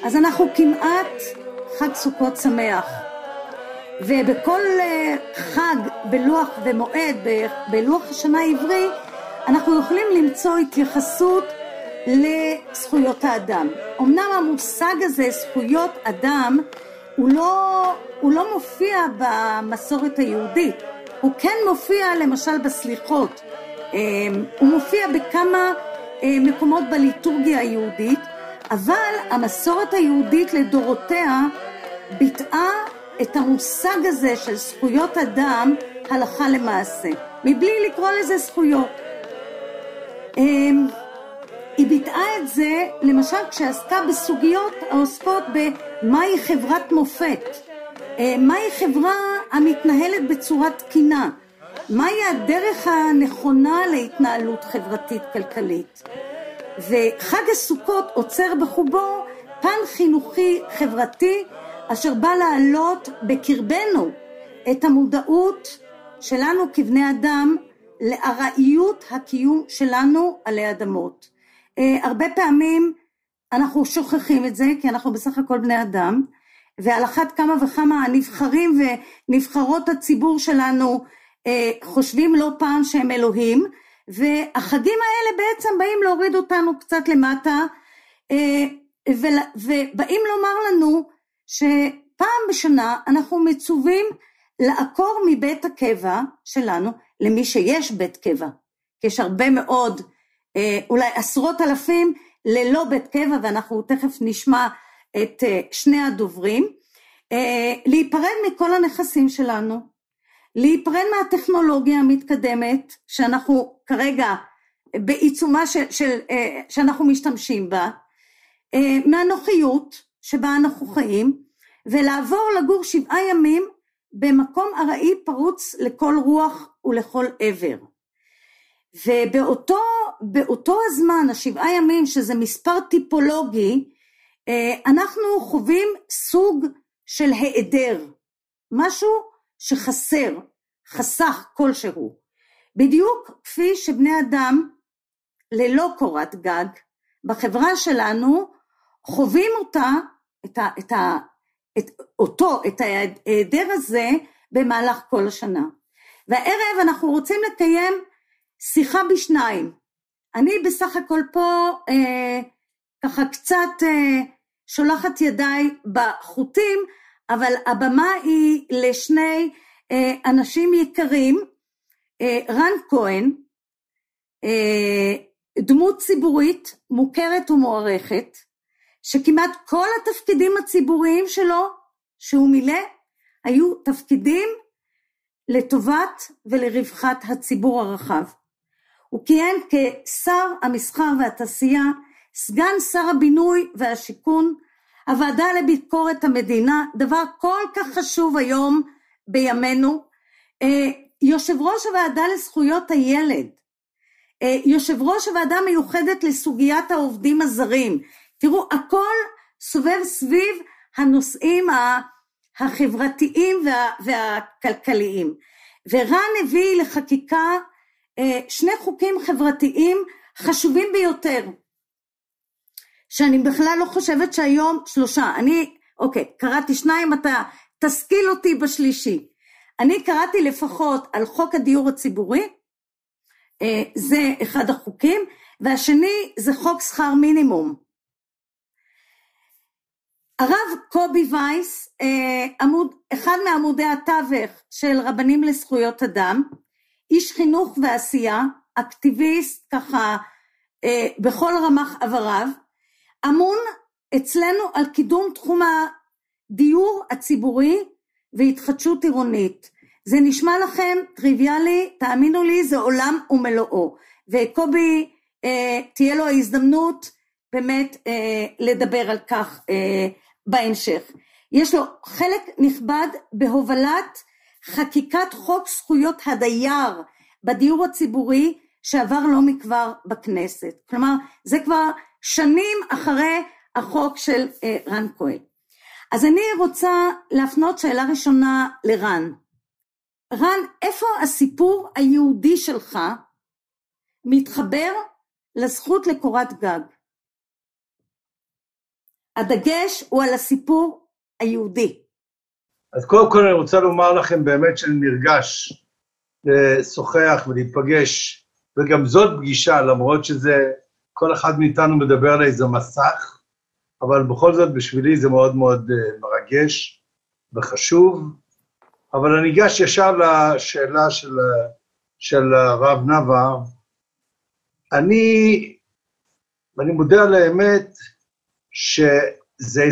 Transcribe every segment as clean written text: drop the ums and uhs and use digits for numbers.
אז אנחנו כמעט חג סוכות שמח, ובכל חג בלוח ומועד בלוח השנה העברי אנחנו יכולים למצוא התייחסות לזכויות האדם. אמנם המושג הזה זכויות אדם הוא לא מופיע במסורת היהודית, הוא כן מופיע למשל בסליחות, הוא מופיע בכמה מקומות בליטורגיה היהודית, אבל המסורת היהודית לדורותיה ביטאה את המושג הזה של זכויות אדם הלכה למעשה, מבלי לקרוא לזה זכויות. היא ביטאה את זה למשל כשעסקה בסוגיות העוסקות במהי חברת מופת, מהי חברה המתנהלת בצורה תקינה, מהי הדרך הנכונה להתנהלות חברתית כלכלית. וחג הסוכות עוצר בחובו פן חינוכי חברתי אשר בא לעלות בקרבנו את המודעות שלנו כבני אדם לארעיות הקיום שלנו עלי אדמות. הרבה פעמים אנחנו שוכחים את זה, כי אנחנו בסך הכל בני אדם, ועל אחת כמה וכמה הנבחרים ונבחרות הציבור שלנו חושבים לא פעם שהם אלוהים, והחגים האלה בעצם באים להוריד אותנו קצת למטה, ובאים לומר לנו שפעם בשנה אנחנו מצווים לעקור מבית הקבע שלנו, למי שיש בית קבע, כי יש הרבה מאוד, אולי עשרות אלפים ללא בית קבע, ואנחנו תכף נשמע את שני הדוברים, להיפרד מכל הנכסים שלנו, להיפרד מהטכנולוגיה המתקדמת שאנחנו כרגע בעיצומה שאנחנו משתמשים בה, מהנוחיות שבה אנחנו חיים, ולעבור לגור 7 ימים במקום ארעי פרוץ לכל רוח ולכל עבר. ובאותו הזמן, 7 ימים, שזה מספר טיפולוגי, אנחנו חווים סוג של היעדר, משהו שחסר, חסך כלשהו. בדיוק כפי שבני אדם ללא קורת גג בחברה שלנו חווים את ההיעדר הזה במהלך כל השנה. והערב אנחנו רוצים לקיים שיחה בשניים. אני בסך הכל פה ככה קצת שולחת ידיי בחוטים, אבל הבמה היא לשני אנשים יקרים, רן כהן, דמות ציבורית מוכרת ומוערכת, שכמעט כל התפקידים הציבוריים שלו שהוא מילא היו תפקידים לטובת ולרווחת הציבור הרחב. הוא כיהן כשר המסחר והתעשייה, סגן שר הבינוי והשיכון, הוועדה לביקורת המדינה, דבר כל כך חשוב היום בימינו, יושב ראש הוועדה לזכויות הילד, יושב ראש הוועדה מיוחדת לסוגיית העובדים הזרים. תראו, הכל סובב סביב הנושאים החברתיים והכלכליים. ורן הביא לחקיקה 2 חוקים חברתיים חשובים ביותר, שאני בכלל לא חושבת שהיום 3, קראתי 2, אתה תשכיל אותי בשלישי. אני קראתי לפחות על חוק הדיור הציבורי, זה אחד החוקים, והשני זה חוק שכר מינימום. הרב קובי וייס, אחד מעמודי התווך של רבנים לזכויות אדם, איש חינוך ועשייה, אקטיביסט ככה בכל רמ"ח עבריו, אמון אצלנו על קידום תחום הדיור הציבורי והתחדשות עירונית. זה נשמע לכם טריוויאלי, תאמינו לי, זה עולם ומלואו. וקובי תהיה לו ההזדמנות באמת לדבר על כך בהמשך. יש לו חלק נכבד בהובלת חקיקת חוק זכויות הדייר בדיור הציבורי שעבר לא מכבר בכנסת. כלומר, זה כבר שנים אחרי החוק של רן כהן. אז אני רוצה להפנות שאלה ראשונה לרן. רן, איפה הסיפור היהודי שלך מתחבר לזכות לקורת גג? הדגש הוא על הסיפור היהודי. אז קודם כל אני רוצה לומר לכם באמת שאני נרגש לשוחח ולהיפגש, וגם זאת פגישה, למרות שזה, כל אחד מאיתנו מדבר על איזה מסך, אבל בכל זאת בשבילי זה מאוד מאוד מרגש וחשוב, אבל אני אגש ישר לשאלה של הרב נבר. אני מודה על האמת שזה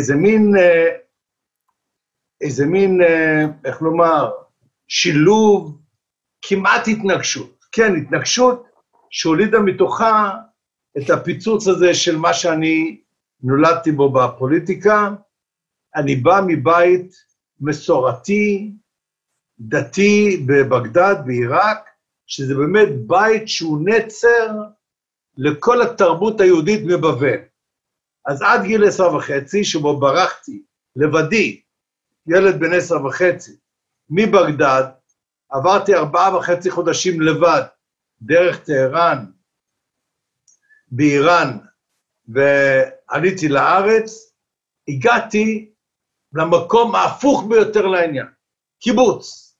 איזה מין, איך לומר, שילוב, כמעט התנגשות. כן, התנגשות שהולידה מתוכה את הפיצוץ הזה של מה שאני נולדתי בו בפוליטיקה. אני בא מבית מסורתי, דתי בבגדד, בעיראק, שזה באמת בית שהוא נצר לכל התרבות היהודית מבבל. אז עד גיל 10.5, שבו ברחתי לבדי, ילד בן 10.5, מבגדד, עברתי 4.5 חודשים לבד, דרך טהרן, באיראן, ועליתי לארץ, הגעתי למקום ההפוך ביותר לעניין, קיבוץ.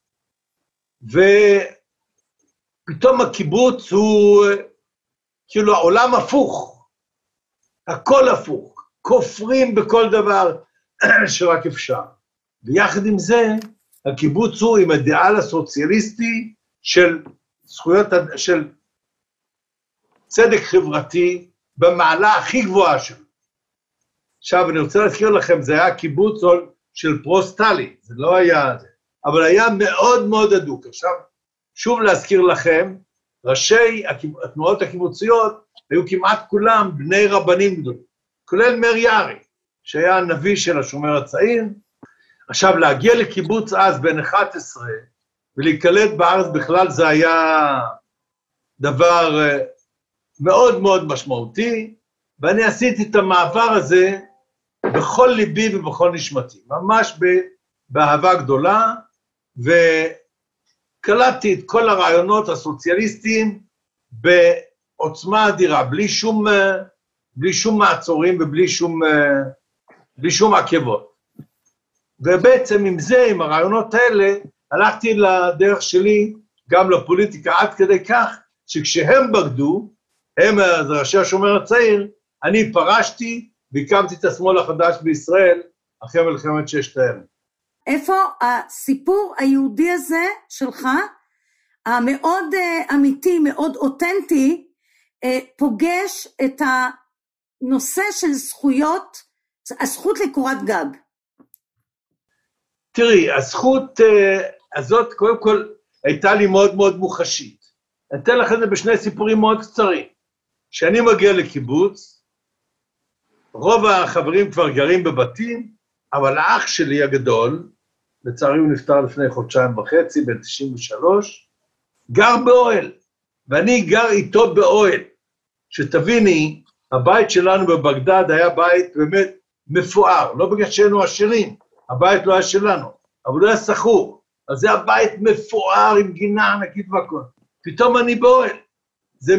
ופתאום הקיבוץ הוא כאילו העולם הפוך, הכל הפוך, כופרים בכל דבר שרק אפשר. ויחד עם זה, הקיבוץ הוא עם האידיאל הסוציאליסטי של זכויות, של צדק חברתי במעלה הכי גבוהה שלו. עכשיו אני רוצה להזכיר לכם, זה היה קיבוץ של פרו-סטאלי, זה לא היה זה, אבל היה מאוד מאוד הדוק. עכשיו, שוב להזכיר לכם, ראשי התנועות הקיבוציות היו כמעט כולם בני רבנים גדולים, כולל מאיר יערי, שהיה הנביא של השומר הצעיר. עכשיו, להגיע לקיבוץ אז בן 11, ולהיקלט בארץ בכלל זה היה דבר מאוד מאוד משמעותי, ואני עשיתי את המעבר הזה בכל ליבי ובכל נשמתי, ממש באהבה גדולה, וקלטתי את כל הרעיונות הסוציאליסטיים בעוצמה אדירה, בלי שום מעצורים ובלי שום עקבות. ובעצם עם זה, עם הרעיונות האלה, הלכתי לדרך שלי, גם לפוליטיקה, עד כדי כך, שכשהם בגדו, הם ראשי השומר הצעיר, אני פרשתי, והקמתי את השמאל החדש בישראל, אחרי מלחמת ששת הימים. איפה הסיפור היהודי הזה שלך, המאוד אמיתי, מאוד אותנטי, פוגש את הנושא של זכויות, הזכות לקורת גג? תראי, הזכות הזאת, קודם כל, הייתה לי מאוד מאוד מוחשית. אני אתן לך את זה בשני סיפורים מאוד קצרים. כשאני מגיע לקיבוץ, רוב החברים כבר גרים בבתים, אבל האח שלי הגדול, לצערי הוא נפטר לפני 1.5 חודשים, בן 93, גר באוהל, ואני גר איתו באוהל. שתביני, הבית שלנו בבגדד היה בית באמת מפואר, לא בגלל שהיינו עשירים, הבית לא היה שלנו, אבל הוא היה סחור, אז זה הבית מפואר עם גינה ענקית והכל. פתאום אני באוהל, זה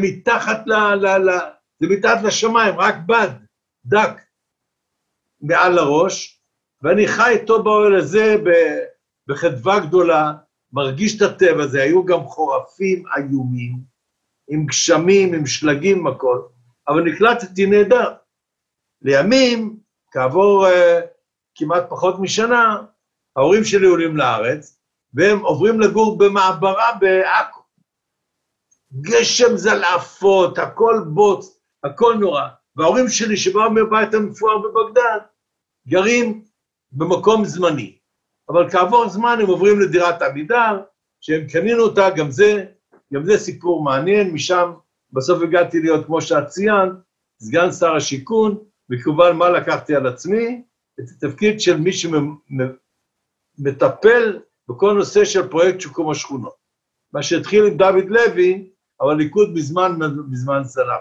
מתחת לשמיים, רק בד, דק, מעל הראש, ואני חי איתו באוהל הזה בחדווה גדולה, מרגיש את הטבע, זה היו גם חורפים איומים, עם גשמים, עם שלגים, הכל, אבל נקלטתי נהדר. לימים, כעבור כמעט פחות משנה, ההורים שלי עולים לארץ, והם עוברים לגור במעברה בעכו. גשם זלעפות, הכל בוץ, הכל נורא. וההורים שלי שבאו מהבית המפואר בבגדד, גרים במקום זמני. אבל כעבור זמן הם עוברים לדירת עמידר, שהם קנינו אותה, גם זה סיפור מעניין, משם בסוף הגעתי להיות, כמו שאת ציינת, סגן שר השיכון, וכמובן מה לקחתי על עצמי? את התפקיד של מי שמטפל בכל נושא של פרויקט שיקום השכונות. מה שהתחיל עם דוד לוי, אבל ליכוד בזמן סלח.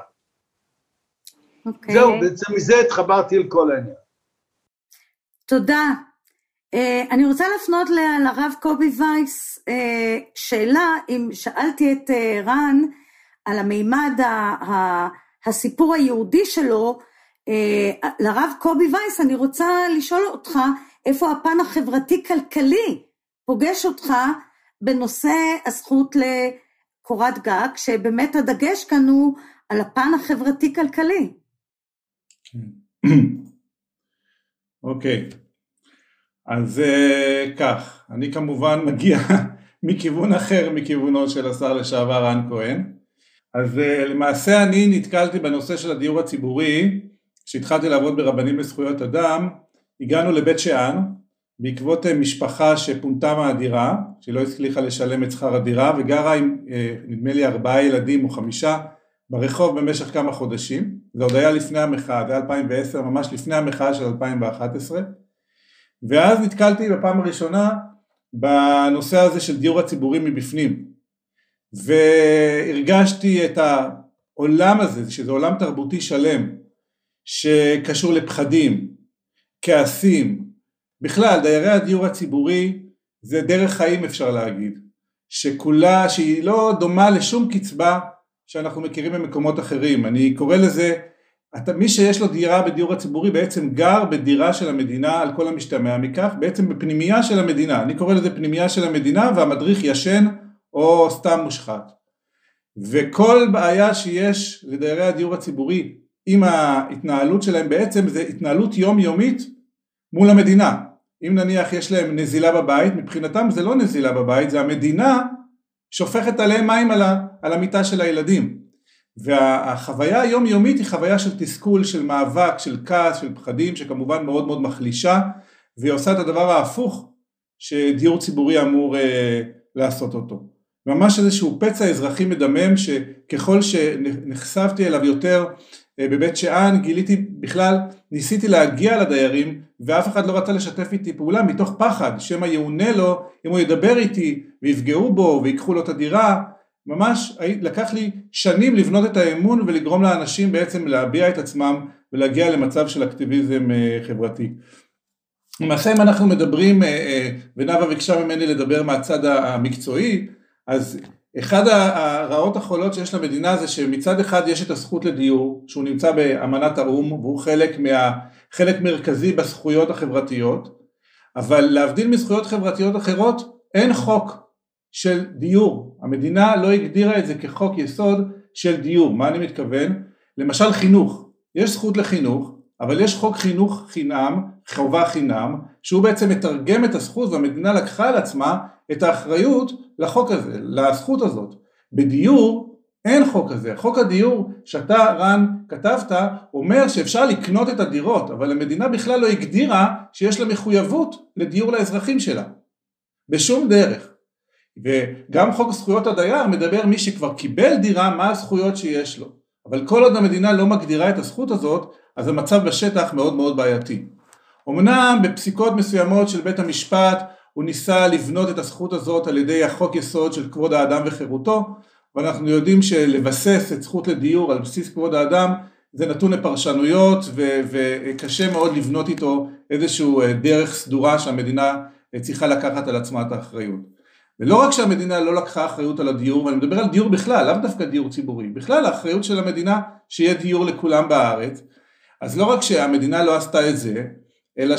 זהו, בעצם מזה התחברתי לכל העניין. תודה. אני רוצה לפנות לרב קובי וייס, שאלה, אם שאלתי את רן על המימד הסיפור היהודי שלו, לרב קובי וייס אני רוצה לשאול אותך, איפה הפן החברתי-כלכלי פוגש אותך בנושא הזכות לקורת גג, שבאמת הדגש כאן הוא על הפן החברתי-כלכלי. אוקיי, אז כך, אני כמובן מגיע מכיוון אחר, מכיוונו של השר לשעבר רן כהן. אז למעשה אני נתקלתי בנושא של הדיור הציבורי, כשהתחלתי לעבוד ברבנים לזכויות אדם. הגענו לבית שאן, בעקבות משפחה שפונתה מהדירה, שלא הצליחה לשלם את שכר הדירה, וגרה עם נדמה לי 4 ילדים או 5 ברחוב במשך כמה חודשים. זה עוד היה לפני המחאה, זה היה 2010, ממש לפני המחאה של 2011, ואז נתקלתי בפעם הראשונה בנושא הזה של דיור הציבורי מבפנים, והרגשתי את העולם הזה, שזה עולם תרבותי שלם, שקשור לפחדים, כעסים, בכלל דיירי הדיור הציבורי זה דרך חיים אפשר להגיד, שהיא לא דומה לשום קצבה שאנחנו מכירים במקומות אחרים. אני קורא לזה, מי שיש לו דירה בדיור הציבורי בעצם גר בדירה של המדינה על כל המשתמע מכך, בעצם בפנימייה של המדינה, אני קורא לזה פנימייה של המדינה, והמדריך ישן או סתם מושחת. וכל בעיה שיש לדיירי הדיור הציבורי עם ההתנהלות שלהם בעצם זה התנהלות יומיומית מול המדינה. אם נניח יש להם נזילה בבית, מבחינתם זה לא נזילה בבית, זה המדינה שופכת עליהם מים על המיטה של הילדים. והחוויה היומיומית היא חוויה של תסכול, של מאבק, של כעס, של פחדים, שכמובן מאוד מאוד מחלישה, והיא עושה את הדבר ההפוך שדיור ציבורי אמור לעשות אותו. ממש איזשהו פצע אזרחי מדמם, שככל שנחשפתי אליו יותר בבית שאן, גיליתי בכלל, ניסיתי להגיע לדיירים, ואף אחד לא רצה לשתף איתי פעולה, מתוך פחד, שמה יעונה לו, אם הוא ידבר איתי, ויפגעו בו, ויקחו לו את הדירה. ממש לקח לי שנים לבנות את האמון, ולגרום לאנשים בעצם להביע את עצמם, ולהגיע למצב של אקטיביזם חברתי. למעשה אם אנחנו מדברים, ונאווה ביקשה ממני לדבר מהצד המקצועי, אז אחד הרעות החולות שיש למדינה זה שמצד אחד יש את הזכות לדיור, שהוא נמצא באמנת האו"ם, והוא חלק מרכזי בזכויות החברתיות, אבל להבדיל מזכויות חברתיות אחרות, אין חוק של דיור. המדינה לא הגדירה את זה כחוק יסוד של דיור. מה אני מתכוון? למשל חינוך. יש זכות לחינוך, אבל יש חוק חינוך חינם, חובה חינם, שהוא בעצם מתרגם את הזכות, והמדינה לקחה על עצמה את האחריות לחוק הזה, לזכות הזאת. בדיור אין חוק כזה. חוק הדיור שאתה רן כתבת אומר שאפשר לקנות את הדירות, אבל המדינה בכלל לא הגדירה שיש לה מחויבות לדיור לאזרחים שלה. בשום דרך. וגם חוק זכויות הדייר מדבר מי שכבר קיבל דירה מה הזכויות שיש לו. אבל כל עוד המדינה לא מגדירה את הזכות הזאת, אז המצב בשטח מאוד מאוד בעייתי. אמנם בפסיקות מסוימות של בית המשפט הוא ניסה לבנות את הזכות הזאת על ידי החוק יסוד של כבוד האדם וחירותו, ואנחנו יודעים שלבסס את זכות לדיור על בסיס כבוד האדם זה נתון לפרשנויות, וקשה מאוד לבנות איתו איזשהו דרך סדורה שהמדינה צריכה לקחת על עצמה את האחריות. ולא רק שהמדינה לא לקחה אחריות על הדיור, ואני מדבר על דיור בכלל, לאו דווקא דיור ציבורי, בכלל האחריות של המדינה שיהיה דיור לכולם בארץ. אז לא רק שהמדינה לא עשתה את זה, אלא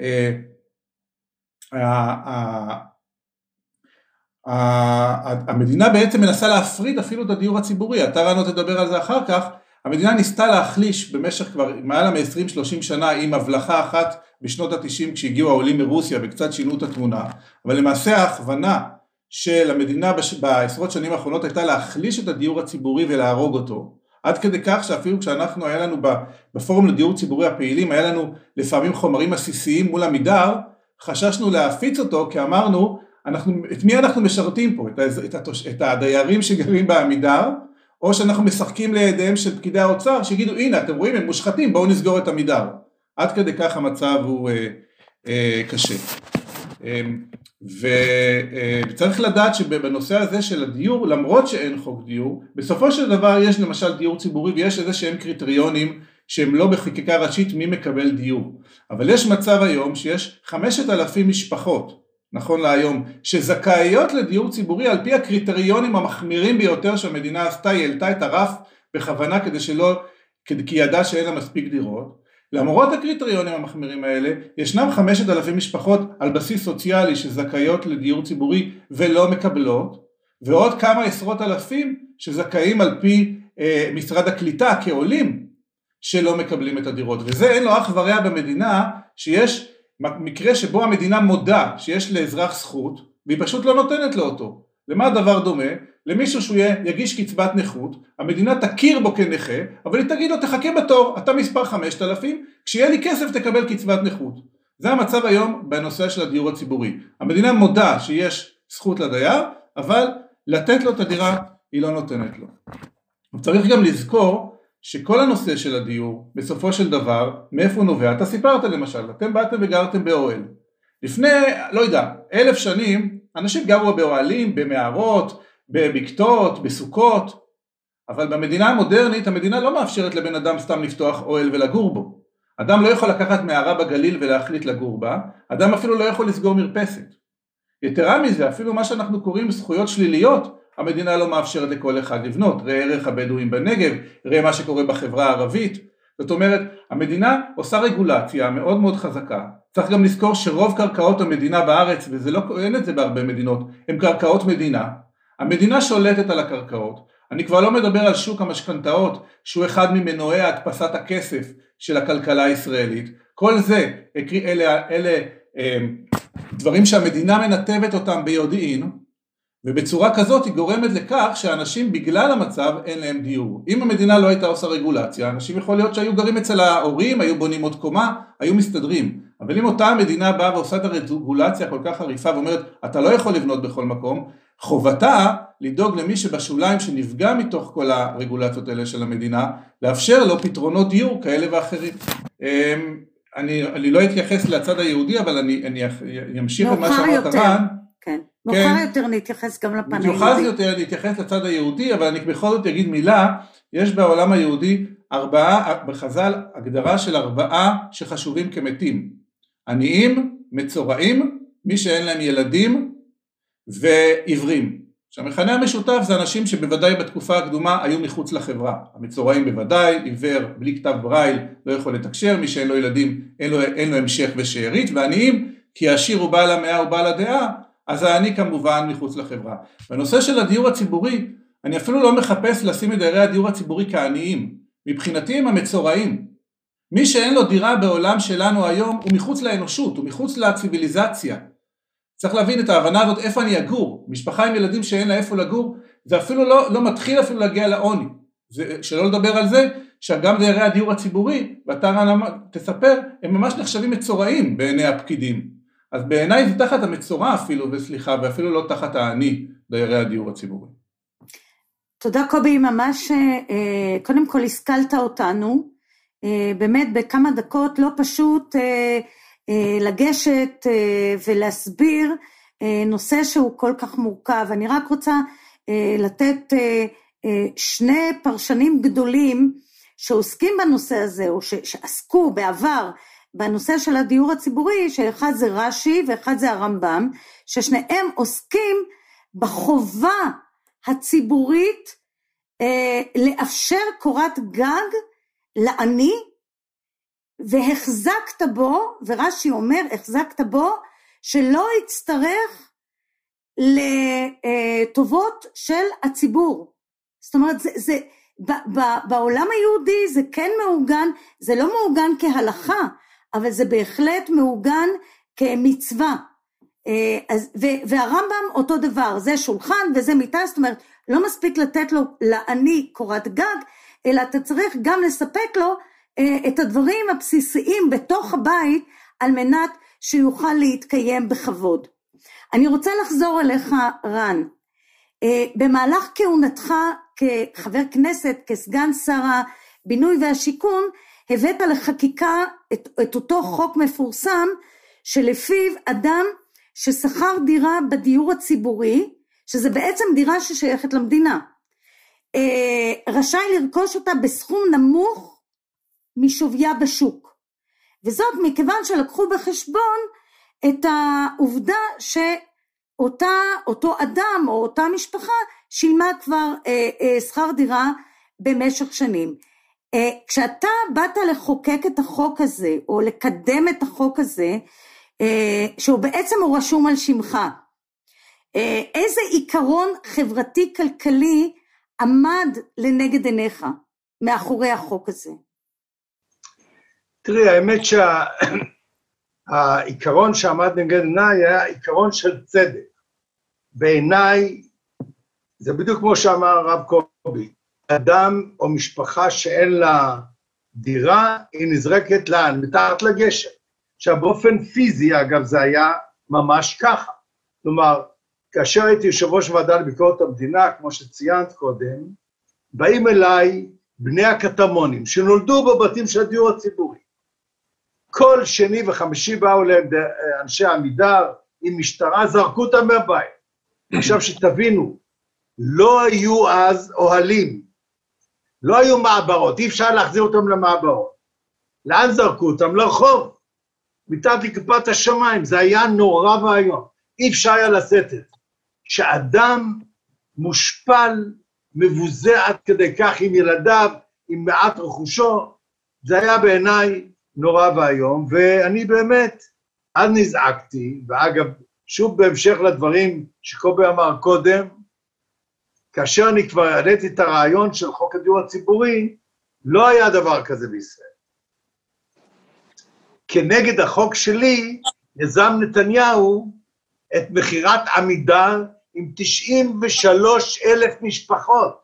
המדינה בעצם מנסה להפריד אפילו את הדיור הציבורי. אתה רנו תדבר על זה אחר כך. המדינה ניסתה להחליש במשך כבר מעלה מ-20-30 שנה עם הבלחה אחת בשנות ה-90 כשהגיעו העולים מרוסיה וקצת שינו את התמונה, אבל למעשה ההכוונה של המדינה בעשרות שנים האחרונות הייתה להחליש את הדיור הציבורי ולהרוג אותו, עד כדי כך שאפילו כשאנחנו היה לנו בפורום לדיור ציבורי הפעילים, היה לנו לפעמים חומרים עסיסיים מול עמידר, חששנו להפיץ אותו כי אמרנו, את מי אנחנו משרתים פה? את הדיירים שגרים בעמידר, או שאנחנו משחקים לידיהם של פקידי האוצר שיגידו הנה אתם רואים הם מושחתים בואו נסגור את עמידר. עד כדי כך המצב הוא קשה. וצריך לדעת שבנושא הזה של הדיור, למרות שאין חוק דיור, בסופו של דבר יש למשל דיור ציבורי ויש איזה שהם קריטריונים שהם לא בחקיקה ראשית מי מקבל דיור. אבל יש מצב היום שיש 5,000 משפחות, נכון להיום, שזכאיות לדיור ציבורי על פי הקריטריונים המחמירים ביותר שהמדינה עשתה, היא העלתה את הרף בכוונה כדי שלא כי ידע שאין לה מספיק דירות. למרות הקריטריונים המחמירים האלה, ישנם 5,000 משפחות על בסיס סוציאלי שזכאיות לדיור ציבורי ולא מקבלות, ועוד כמה עשרות אלפים שזכאים על פי משרד הקליטה כעולים שלא מקבלים את הדירות. וזה אין לו אח ורע במדינה, שיש מקרה שבו המדינה מודה שיש לאזרח זכות, והיא פשוט לא נותנת לו אותו. למה הדבר דומה? למישהו שהוא יגיש קצבת נכות, המדינה תכיר בו כנכה, אבל היא תגיד לו תחכה בתור, אתה מספר 5,000, כשיהיה לי כסף תקבל קצבת נכות. זה המצב היום בנושא של הדיור הציבורי. המדינה מודה שיש זכות לדייר, אבל לתת לו את הדירה היא לא נותנת לו. צריך גם לזכור שכל הנושא של הדיור, בסופו של דבר, מאיפה הוא נובע? אתה סיפרת למשל, אתם באתם וגרתם באוהל. לפני, לא יודע, 1,000 שנים, אנשים גרו באוהלים, במערות, בבקתות, בסוכות, אבל במדינה המודרנית, המדינה לא מאפשרת לבן אדם סתם לפתוח אוהל ולגור בו. אדם לא יכול לקחת מערה בגליל ולהחליט לגור בה, אדם אפילו לא יכול לסגור מרפסת. יתרה מזה, אפילו מה שאנחנו קוראים זכויות שליליות, המדינה לא מאפשרת לכל אחד לבנות. ראה ערך הבדואים בנגב, ראה מה שקורה בחברה הערבית. זאת אומרת, המדינה עושה רגולציה מאוד מאוד חזקה. צריך גם לזכור שרוב קרקעות המדינה בארץ, וזה לא, אין את זה בהרבה מדינות, הן קרקעות מדינה. המדינה שולטת על הקרקעות. אני כבר לא מדבר על שוק המשכנתאות, שהוא אחד ממנועי הדפסת הכסף של הכלכלה הישראלית. כל זה, אלה דברים שהמדינה מנתבת אותם ביודעין, ובצורה כזאת היא גורמת לכך שאנשים בגלל המצב אין להם דיור. אם המדינה לא הייתה עושה רגולציה, אנשים יכול להיות שהיו גרים אצל ההורים, היו בונים עוד קומה, היו מסתדרים. אבל אם אותה המדינה באה ועושה את הרגולציה כל כך חריפה ואומרת, אתה לא יכול לבנות בכל מקום, חובתה לדאוג למי שבשוליים שנפגע מתוך כל הרגולציות האלה של המדינה, לאפשר לו פתרונות דיור כאלה ואחרים. אני לא אתייחס לצד היהודי, אבל אני אמשיך את מה שאמרת רן. כן, מאוחר יותר נתייחס גם לפן היהודי. מאוחר יותר נתייחס לצד היהודי, אבל אני בכל זאת אגיד מילה, יש בעולם היהודי בחז"ל הגדרה של 4 שחשובים כמתים. עניים, מצורעים, מי שאין להם ילדים ועיוורים. שהמכנה המשותף זה אנשים שבוודאי בתקופה הקדומה היו מחוץ לחברה. המצורעים בוודאי, עיוור בלי כתב ברייל לא יכול לתקשר, מי שאין לו ילדים אין לו המשך ושארית, ועניים כי העשיר הוא בעל המאה ובעל הדעה, אז העני כמובן מחוץ לחברה. בנושא של הדיור הציבורי, אני אפילו לא מחפש לשים את דיירי הדיור הציבורי כעניים. מבחינתי הם המצורעים. מי שאין לו דירה בעולם שלנו היום הוא מחוץ לאנושות, הוא מחוץ לציביליזציה. צריך להבין את ההבנה הזאת, איפה אני אגור. משפחה עם ילדים שאין לה איפה לגור, זה אפילו לא מתחיל אפילו להגיע לעוני. שלא לדבר על זה, שגם דיירי הדיור הציבורי, ואתה רן תספר, הם ממש נחשבים מצורעים בעיני הפקידים. אז בעיניי זה תחת המצורע אפילו, וסליחה, ואפילו לא תחת העני, דיירי הדיור הציבורי. תודה קובי, ממש קודם כל השכלת אותנו, באמת בכמה דקות לא פשוט לגשת ולהסביר נושא שהוא כל כך מורכב. אני רק רוצה לתת 2 פרשנים גדולים שעוסקים בנושא הזה, או שעסקו בעבר בנושא של הדיור הציבורי, שאחד זה רש"י ואחד זה הרמב"ם, ששניהם עוסקים בחובה הציבורית לאפשר קורת גג לעני, והחזקת בו, ורש"י אומר, החזקת בו, שלא יצטרך לטובות של הציבור. זאת אומרת, בעולם היהודי זה כן מעוגן, זה לא מעוגן כהלכה, אבל זה בהחלט מעוגן כמצווה. והרמב"ם אותו דבר, זה שולחן וזה מיטה, זאת אומרת, לא מספיק לתת לו לעני קורת גג, אלא אתה צריך גם לספק לו את הדברים הבסיסיים בתוך הבית, על מנת שיוכל להתקיים בכבוד. אני רוצה לחזור אליך רן, במהלך כהונתך כחבר כנסת, כסגן שר הבינוי והשיכון, הבאת לחקיקה את אותו חוק מפורסם, שלפיו אדם ששכר דירה בדיור הציבורי, שזה בעצם דירה ששייכת למדינה, רשאי לרכוש אותה בסכום נמוך משוויה בשוק. וזאת מכיוון שלקחו בחשבון את העובדה שאותו אדם או אותה משפחה שילמה כבר שכר דירה במשך שנים. כשאתה באת לחוקק את החוק הזה, או לקדם את החוק הזה, שהוא בעצם הוא רשום על שמך, איזה עיקרון חברתי-כלכלי עמד לנגד עיניך מאחורי החוק הזה? תראי, האמת שהעיקרון שעמד נגד עיניי היה עיקרון של צדק. בעיניי, זה בדיוק כמו שאמר הרב קובי, אדם או משפחה שאין לה דירה, היא נזרקת לאן? מתחת לגשר. עכשיו, באופן פיזי, אגב, זה היה ממש ככה. כלומר, כאשר הייתי יושב ראש ועדה לביקורת המדינה, כמו שציינת קודם, באים אליי בני הקטמונים, שנולדו בבתים של הדיור הציבורי. כל שני וחמישי באו להם אנשי עמידר, עם משטרה, זרקו אותם מהבית. עכשיו שתבינו, לא היו אז אוהלים, לא היו מעברות, אי אפשר להחזיר אותם למעברות. לאן זרקו אותם? לרחוב, מתחת לכיפת השמיים, זה היה נורא ואיום, אי אפשר היה לשאת את זה. שאדם מושפל, מבוזה עד כדי כך עם ילדיו, עם מעט רכושו, זה היה בעיניי נורא ואיום, ואני באמת, אז נזעקתי, ואגב, שוב בהמשך לדברים שקובי אמר קודם, כאשר אני כבר העליתי את הרעיון של חוק הדיור הציבורי, לא היה דבר כזה בישראל. כנגד החוק שלי, יזם נתניהו את מחירת עמידר עם 93,000 משפחות.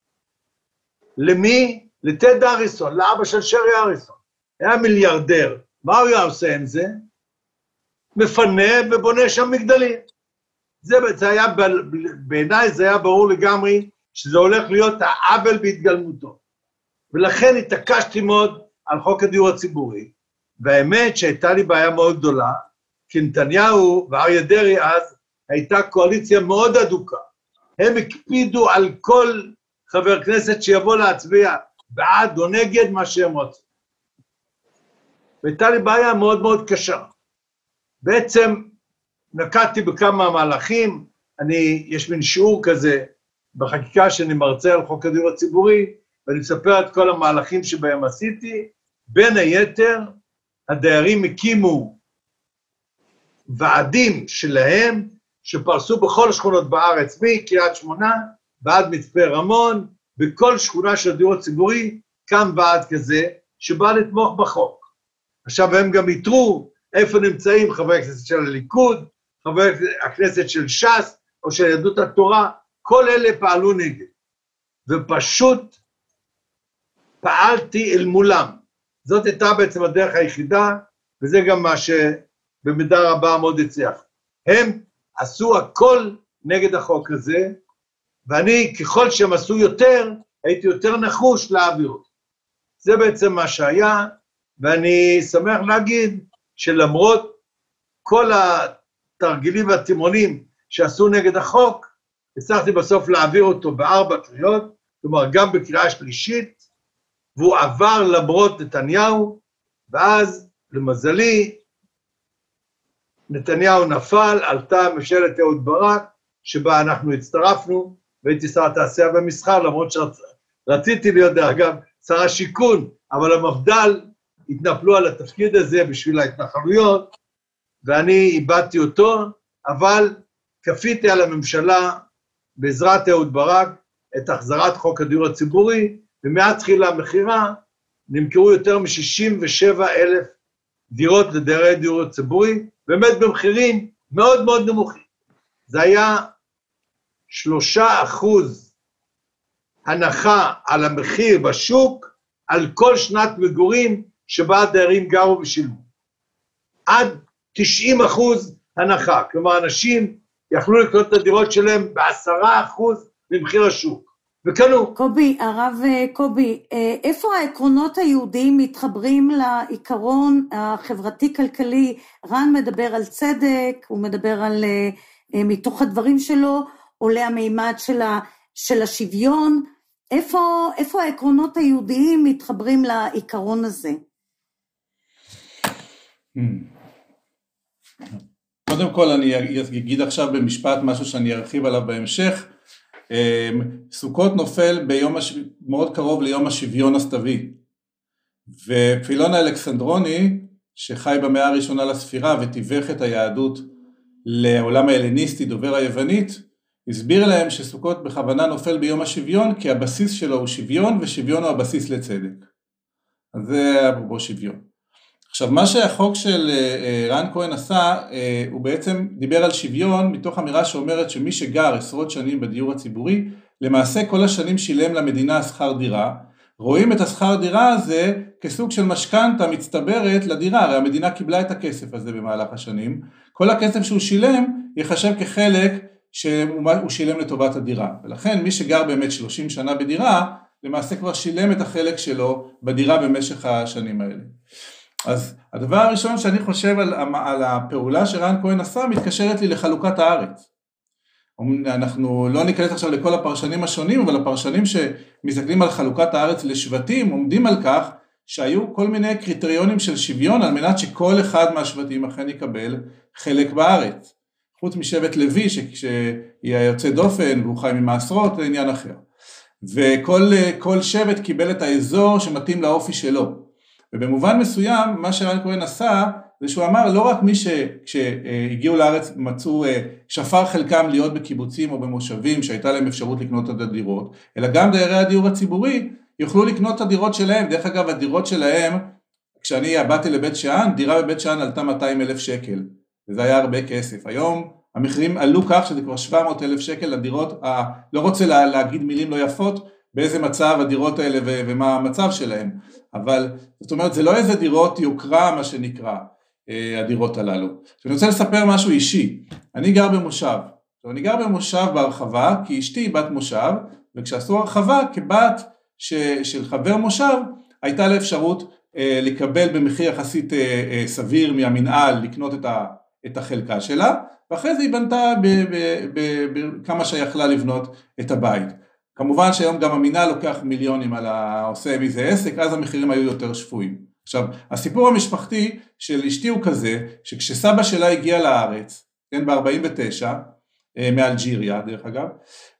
למי? לטד אריסון, לאבא של שרי אריסון. היה מיליארדר. מה הוא היה עושה עם זה? מפנה ובונה שם מגדלים. זה היה, בעיניי זה היה ברור לגמרי, שזה הולך להיות העוול בהתגלמותו. ולכן התעקשתי מאוד על חוק הדיור הציבורי, והאמת שהייתה לי בעיה מאוד גדולה, כי נתניהו ואריה דרעי אז הייתה קואליציה מאוד אדוקה. הם הקפידו על כל חבר כנסת שיבוא להצביע בעד או נגד מה שהם רוצים. והייתה לי בעיה מאוד מאוד קשה. בעצם נקטתי בכמה מהלכים, יש מין שיעור כזה בחקיקה שאני מרצה על חוק הדיור הציבורי, ואני מספר את כל המהלכים שבהם עשיתי, בין היתר, הדיירים הקימו ועדים שלהם, שפרסו בכל שכונות בארץ, מקריית שמונה ועד מצפה רמון, בכל שכונה של הדיור הציבורי, קם ועד כזה, שבא לתמוך בחוק. עכשיו הם גם יתרו איפה נמצאים חברי הכנסת של הליכוד, חברי הכנסת של ש"ס, או של יהדות התורה, כל אלה פעלו נגד. ופשוט פעלתי אל מולם. זאת הייתה בעצם הדרך היחידה, וזה גם מה שבמידה רבה מאוד הצליח. הם עשו הכל נגד החוק הזה, ואני, ככל שהם עשו יותר, הייתי יותר נחוש להעביר אותו. זה בעצם מה שהיה, ואני שמח להגיד שלמרות כל התרגילים והתימונים שעשו נגד החוק, הצלחתי בסוף להעביר אותו ב4 קריאות, כלומר גם בקריאה שלישית, והוא עבר למרות נתניהו, ואז למזלי, נתניהו נפל, עלתה ממשלת אהוד ברק, שבה אנחנו הצטרפנו, והייתי שר התעשייה והמסחר, למרות שרציתי להיות אגב שר השיכון, אבל המפד"ל התנפלו על התפקיד הזה בשביל ההתנחלויות, ואני איבדתי אותו, אבל כפיתי על הממשלה, בעזרת אהוד ברק, את החזרת חוק הדיור הציבורי, ומאז תחילה המחירה, נמכרו יותר מ-67,000 דירות לדיירי הדיור הציבורי, באמת במחירים מאוד מאוד נמוכים. זה היה 3% הנחה על המחיר בשוק, על כל שנת מגורים שבה הדיירים גרו ושילמו. עד 90% הנחה, כלומר אנשים יכלו לקנות את הדירות שלהם ב10% ממחיר השוק, וקנו. קובי, הרב קובי, איפה העקרונות היהודיים מתחברים לעיקרון החברתי-כלכלי? רן מדבר על צדק, הוא מדבר על, מתוך הדברים שלו, עולה המימד של השוויון. איפה העקרונות היהודיים מתחברים לעיקרון הזה? קודם כל אני אגיד עכשיו במשפט משהו שאני ארחיב עליו בהמשך. סוכות נופל מאוד קרוב ליום השוויון הסתווי, ופילון האלכסנדרוני, שחי במאה הראשונה לספירה ותיווך את היהדות לעולם ההלניסטי דובר היוונית, הסביר להם שסוכות בכוונה נופל ביום השוויון, כי הבסיס שלו הוא שוויון, ושוויון הוא הבסיס לצדק. אז זה אפרופו שוויון. עכשיו, מה שהחוק של רן כהן עשה, הוא בעצם דיבר על שוויון, מתוך אמירה שאומרת שמי שגר עשרות שנים בדיור הציבורי, למעשה כל השנים שילם למדינה שכר דירה, רואים את השכר דירה הזה כסוג של משכנתה מצטברת לדירה, הרי המדינה קיבלה את הכסף הזה במהלך השנים, כל הכסף שהוא שילם יחשב כחלק שהוא שילם לטובת הדירה, ולכן מי שגר באמת 30 שנה בדירה, למעשה כבר שילם את החלק שלו בדירה במשך השנים האלה. אז הדבר הראשון שאני חושב על הפעולה שרן כהן עשה, מתקשרת לי לחלוקת הארץ. אנחנו לא ניכנס עכשיו לכל הפרשנים השונים, אבל הפרשנים שמסתכלים על חלוקת הארץ לשבטים, עומדים על כך שהיו כל מיני קריטריונים של שוויון, על מנת שכל אחד מהשבטים אכן יקבל חלק בארץ. חוץ משבט לוי, שיהיה יוצא דופן, והוא חי ממעשרות, זה עניין אחר. וכל שבט קיבל את האזור שמתאים לאופי שלו. ובמובן מסוים, מה שרן כהן עשה, זה שהוא אמר, לא רק מי שכשהגיעו לארץ מצאו, שפר חלקם להיות בקיבוצים או במושבים, שהייתה להם אפשרות לקנות את הדירות, אלא גם דיירי הדיור הציבורי, יוכלו לקנות את הדירות שלהם. דרך אגב, הדירות שלהם, כשאני באתי לבית שאן, דירה בבית שאן עלתה 200,000 שקל, וזה היה הרבה כסף. היום המחירים עלו כך שזה כבר 700,000 שקל לדירות, לא רוצה להגיד מילים לא יפות, באיזה מצב הדירות האלה ומה המצב שלהם, אבל זאת אומרת זה לא איזה דירות יוקרה מה שנקרא הדירות הללו. אני רוצה לספר משהו אישי, אני גר במושב, אני גר במושב בהרחבה כי אשתי היא בת מושב, וכשעשו הרחבה כבת של חבר מושב הייתה לה אפשרות לקבל במחיר יחסית סביר מהמנהל לקנות את החלקה שלה, ואחרי זה היא בנתה בכמה שיכלה לבנות את הבית. כמובן שהיום גם המינהל לוקח מיליונים על העושה מזה עסק, אז המחירים היו יותר שפויים. עכשיו, הסיפור המשפחתי של אשתי הוא כזה, שכשסבא שלה הגיע לארץ, כן, ב-49, מאלג'יריה דרך אגב,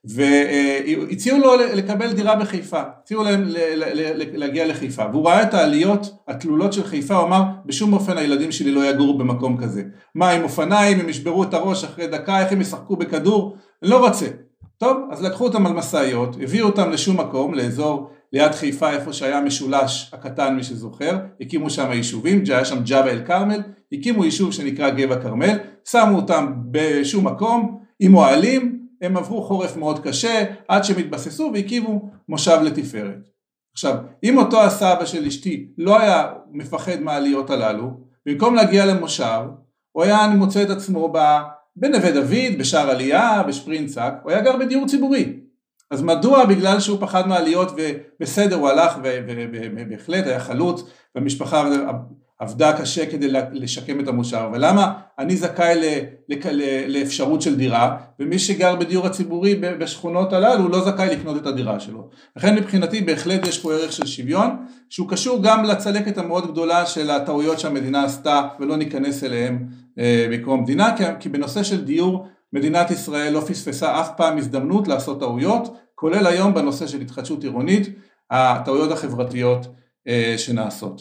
והציעו לו לקבל דירה בחיפה, הציעו להם להגיע לחיפה, והוא ראה את העליות התלולות של חיפה, הוא אמר, בשום אופן הילדים שלי לא יגורו במקום כזה. מה, עם אופניים, הם ישברו את הראש אחרי דקה, איך הם ישחקו בכדור? לא רוצה. טוב, אז לקחו אותם על מסעיות, הביאו אותם לשום מקום, לאזור ליד חיפה, איפה שהיה משולש הקטן מי שזוכר, הקימו שם יישובים, היה שם ג'בל אל כרמל, הקימו יישוב שנקרא גבע כרמל, שמו אותם בשום מקום, עם אוהלים, הם עברו חורף מאוד קשה, עד שמתבססו והקימו מושב לתפארת. עכשיו, אם אותו הסבא של אשתי לא היה מפחד מהעליות הללו, במקום להגיע למושב, הוא היה מוצא את עצמו בנווה דוד, בשער עלייה, בשפרינצק, הוא היה גר בדיור ציבורי. אז מדוע? בגלל שהוא פחד מהעליות ובסדר הוא הלך ובהחלט היה חלוץ, והמשפחה עבדה קשה כדי לשקם את המושב. ולמה אני זכאי לאפשרות של דירה, ומי שגר בדיור הציבורי בשכונות הללו לא זכאי לקנות את הדירה שלו. לכן מבחינתי בהחלט יש פה ערך של שוויון, שהוא קשור גם לצלקת המאוד גדולה של הטעויות שהמדינה עשתה, ולא ניכנס אליהם בקום המדינה, כי בנושא של דיור מדינת ישראל לא פספסה אף פעם הזדמנות לעשות טעויות, כולל היום בנושא של התחדשות עירונית, הטעויות החברתיות שנעשות.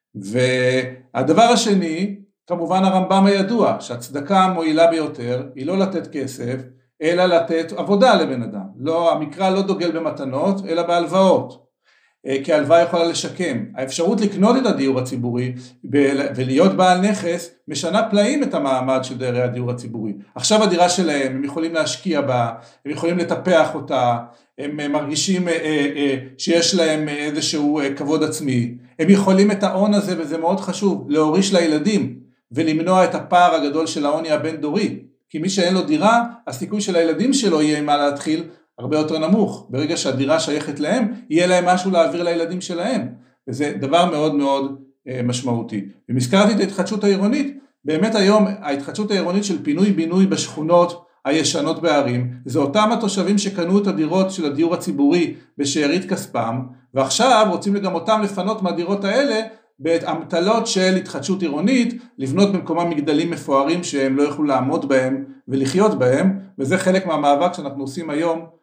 והדבר השני, כמובן הרמב"ם הידוע, שהצדקה המועילה ביותר היא לא לתת כסף, אלא לתת עבודה לבן אדם. לא, המקרא לא דוגל במתנות, אלא בהלוואות. כי ההלוואה יכולה לשקם. האפשרות לקנות את הדיור הציבורי ולהיות בעל נכס משנה פלאים את המעמד של דיירי הדיור הציבורי. עכשיו הדירה שלהם, הם יכולים להשקיע בה, הם יכולים לטפח אותה, הם מרגישים שיש להם איזשהו כבוד עצמי, הם יכולים את ההון הזה, וזה מאוד חשוב, להוריש לילדים ולמנוע את הפער הגדול של העוני הבין דורי, כי מי שאין לו דירה, הסיכוי של הילדים שלו יהיה מה להתחיל הרבה יותר נמוך. ברגע שהדירה שייכת להם, יהיה להם משהו להעביר לילדים שלהם, וזה דבר מאוד מאוד משמעותי. ומזכרתי את ההתחדשות העירונית, באמת היום ההתחדשות העירונית של פינוי בינוי בשכונות הישנות בערים, זה אותם התושבים שקנו את הדירות של הדיור הציבורי בשארית כספם, ועכשיו רוצים גם אותם לפנות מהדירות האלה באמתלות של התחדשות עירונית, לבנות במקומם מגדלים מפוארים שהם לא יוכלו לעמוד בהם ולחיות בהם, וזה חלק מהמאבק שאנחנו עושים היום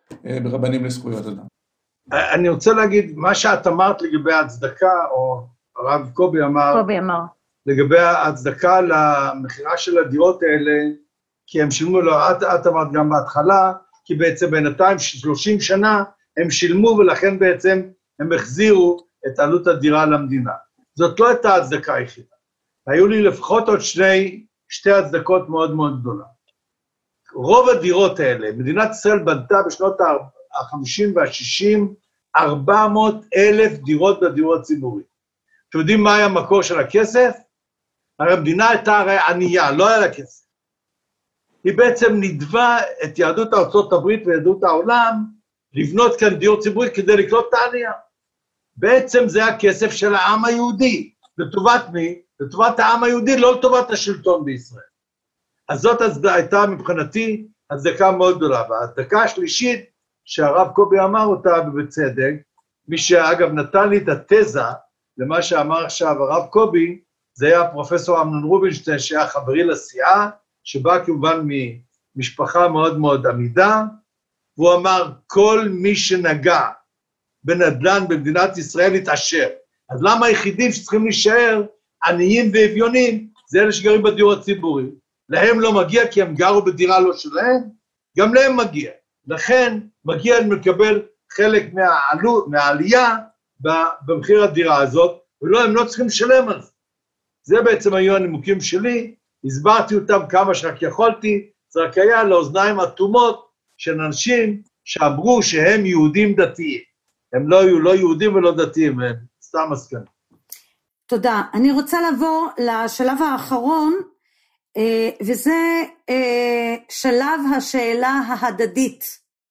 ברבנים לזכויות אדם. אני רוצה להגיד, מה שאת אמרת לגבי ההצדקה, או הרב קובי אמר, לגבי ההצדקה למחירה של הדירות האלה, כי הם שילמו לו, את אמרת גם בהתחלה, כי בעצם בינתיים 30 שנה הם שילמו, ולכן בעצם הם החזירו את עלות הדירה למדינה. זאת לא הייתה ההצדקה היחידה. היו לי לפחות עוד שתי הצדקות מאוד מאוד גדולות. רוב הדירות האלה, מדינת ישראל בנתה בשנות ה-50 וה-60, 400,000 דירות בדיור הציבורי. אתם יודעים מה היה המקור של הכסף? הרי המדינה הייתה הרי ענייה, לא היה לה כסף. היא בעצם נדבה את יהדות ארצות הברית ויהדות העולם, לבנות כאן דיור ציבורי כדי לקלוט את הענייה. בעצם זה הכסף של העם היהודי. לטובת מי? לטובת העם היהודי, לא לטובת השלטון בישראל. אז זאת הייתה מבחינתי הצדקה מאוד גדולה. וההצדקה השלישית, שהרב קובי אמר אותה בצדק, מי שאגב נתן לי את התזה למה שאמר עכשיו הרב קובי, זה היה פרופסור אמנון רובינשטיין, שהיה חברי לסיעה, שבא כמובן ממשפחה מאוד מאוד עמידה, והוא אמר, כל מי שנגע בנדל"ן במדינת ישראל יתעשר. אז למה היחידים שצריכים להישאר עניים ואביונים, זה אלה שגרים בדיור הציבורי. להם לא מגיע כי הם גרו בדירה לא שלהם, גם להם מגיע. לכן מגיע לקבל חלק מהעלייה במחיר הדירה הזאת, ולא, הם לא צריכים לשלם על זה. זה בעצם היו הנימוקים שלי, הסברתי אותם כמה שרק יכולתי, זה רק היה לאוזניים אטומות של אנשים שאמרו שהם יהודים דתיים. הם לא היו לא יהודים ולא דתיים, הם סתם מסכנים. תודה. אני רוצה לעבור לשלב האחרון, וזה שלב השאלה ההדדית.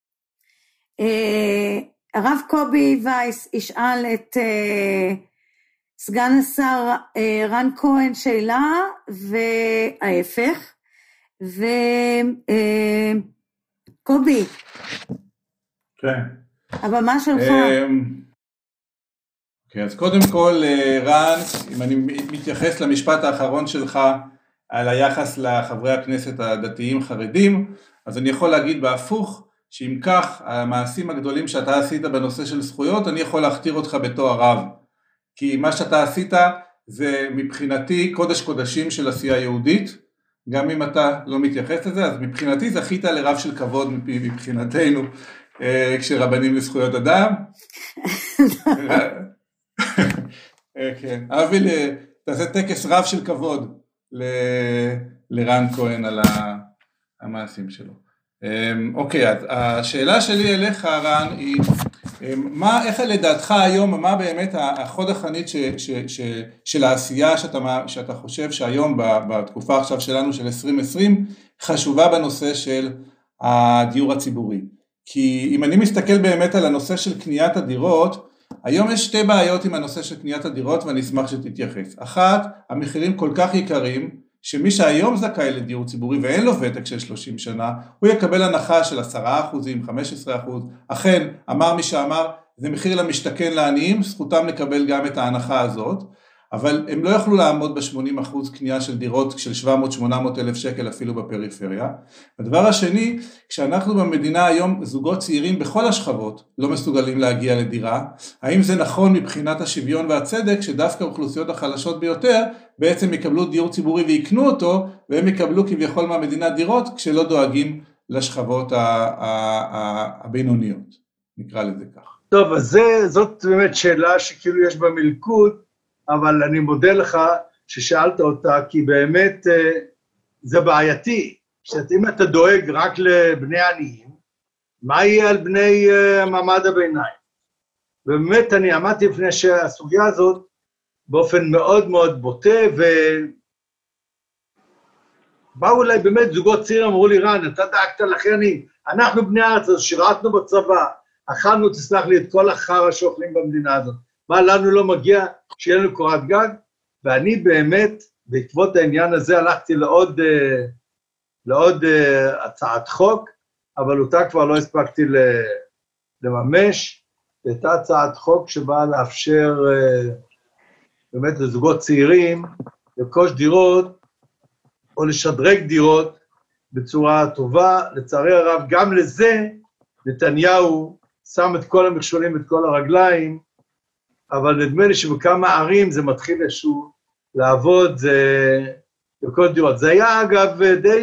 הרב קובי וייס ישאל את סגן השר רן כהן שאלה, וההפך, וקובי, כן. הבמה שלך. אוקיי, אז קודם כל, רן, אם אני מתייחס למשפט האחרון שלך, על היחס לחברי הכנסת הדתיים חרדים, אז אני יכול להגיד בהפוך, שאם כך, המעשים הגדולים שאתה עשית בנושא של זכויות, אני יכול להכתיר אותך בתואר רב. כי מה שאתה עשית זה מבחינתי קודש קודשים של עשייה יהודית, גם אם אתה לא מתייחס לזה, אז מבחינתי זכית לרב של כבוד מבחינתנו, כשרבנים לזכויות אדם. כן, אבי, תעשה טקס רב של כבוד לרן כהן על המעשים שלו. אוקיי, אז השאלה שלי אליך, רן, היא, איך לדעתך היום, מה באמת החוד החנית של העשייה שאתה חושב שהיום, בתקופה עכשיו שלנו של 2020, חשובה בנושא של הדיור הציבורי? כי אם אני מסתכל באמת על הנושא של קניית הדירות, היום יש שתי בעיות עם הנושא של קניית הדירות, ואני אשמח שתתייחס. אחת, המחירים כל כך יקרים, שמי שהיום זכאי לדיור ציבורי ואין לו ותק של 30 שנה, הוא יקבל הנחה של 10%, 15%. אכן, אמר מי שאמר, זה מחיר למשתכן לעניים, זכותם לקבל גם את ההנחה הזאת, אבל הם לא יכלו לעמוד ב-80% קנייה של דירות של 700-800 אלף שקל אפילו בפריפריה. הדבר השני, כשאנחנו במדינה היום זוגות צעירים בכל השכבות לא מסוגלים להגיע לדירה, האם זה נכון מבחינת השוויון והצדק שדווקא האוכלוסיות החלשות ביותר בעצם יקבלו דיור ציבורי ויקנו אותו, והם יקבלו כביכול מהמדינה דירות כשלא דואגים לשכבות הבינוניות, נקרא לזה כך. טוב, אז זאת באמת שאלה שכאילו יש בה מלכוד, אבל אני מודה לך ששאלת אותה, כי באמת זה בעייתי, שאם אתה דואג רק לבני עניים, מה יהיה על בני מעמד הביניים? ובאמת אני עמדתי לפני שהסוגיה הזאת באופן מאוד מאוד בוטה, ובאו אליי באמת זוגות צעירים, אמרו לי, רן, אתה דאגת לכני, אנחנו בני הארץ, אז שירתנו בצבא, אכלנו, תסלח לי, את כל החרא שאוכלים במדינה הזאת. מה לנו לא מגיע שיהיה לנו קורת גג? ואני באמת, בעקבות העניין הזה, הלכתי לעוד הצעת חוק, אבל אותה כבר לא הספקתי לממש. הייתה הצעת חוק שבאה לאפשר באמת לזוגות צעירים, לרכוש דירות, או לשדרג דירות בצורה טובה. לצערי הרב, גם לזה נתניהו שם את כל המכשולים, את כל הרגליים, אבל נדמה לי שבכמה ערים זה מתחיל איזשהו לעבוד, בכל דירות. זה היה אגב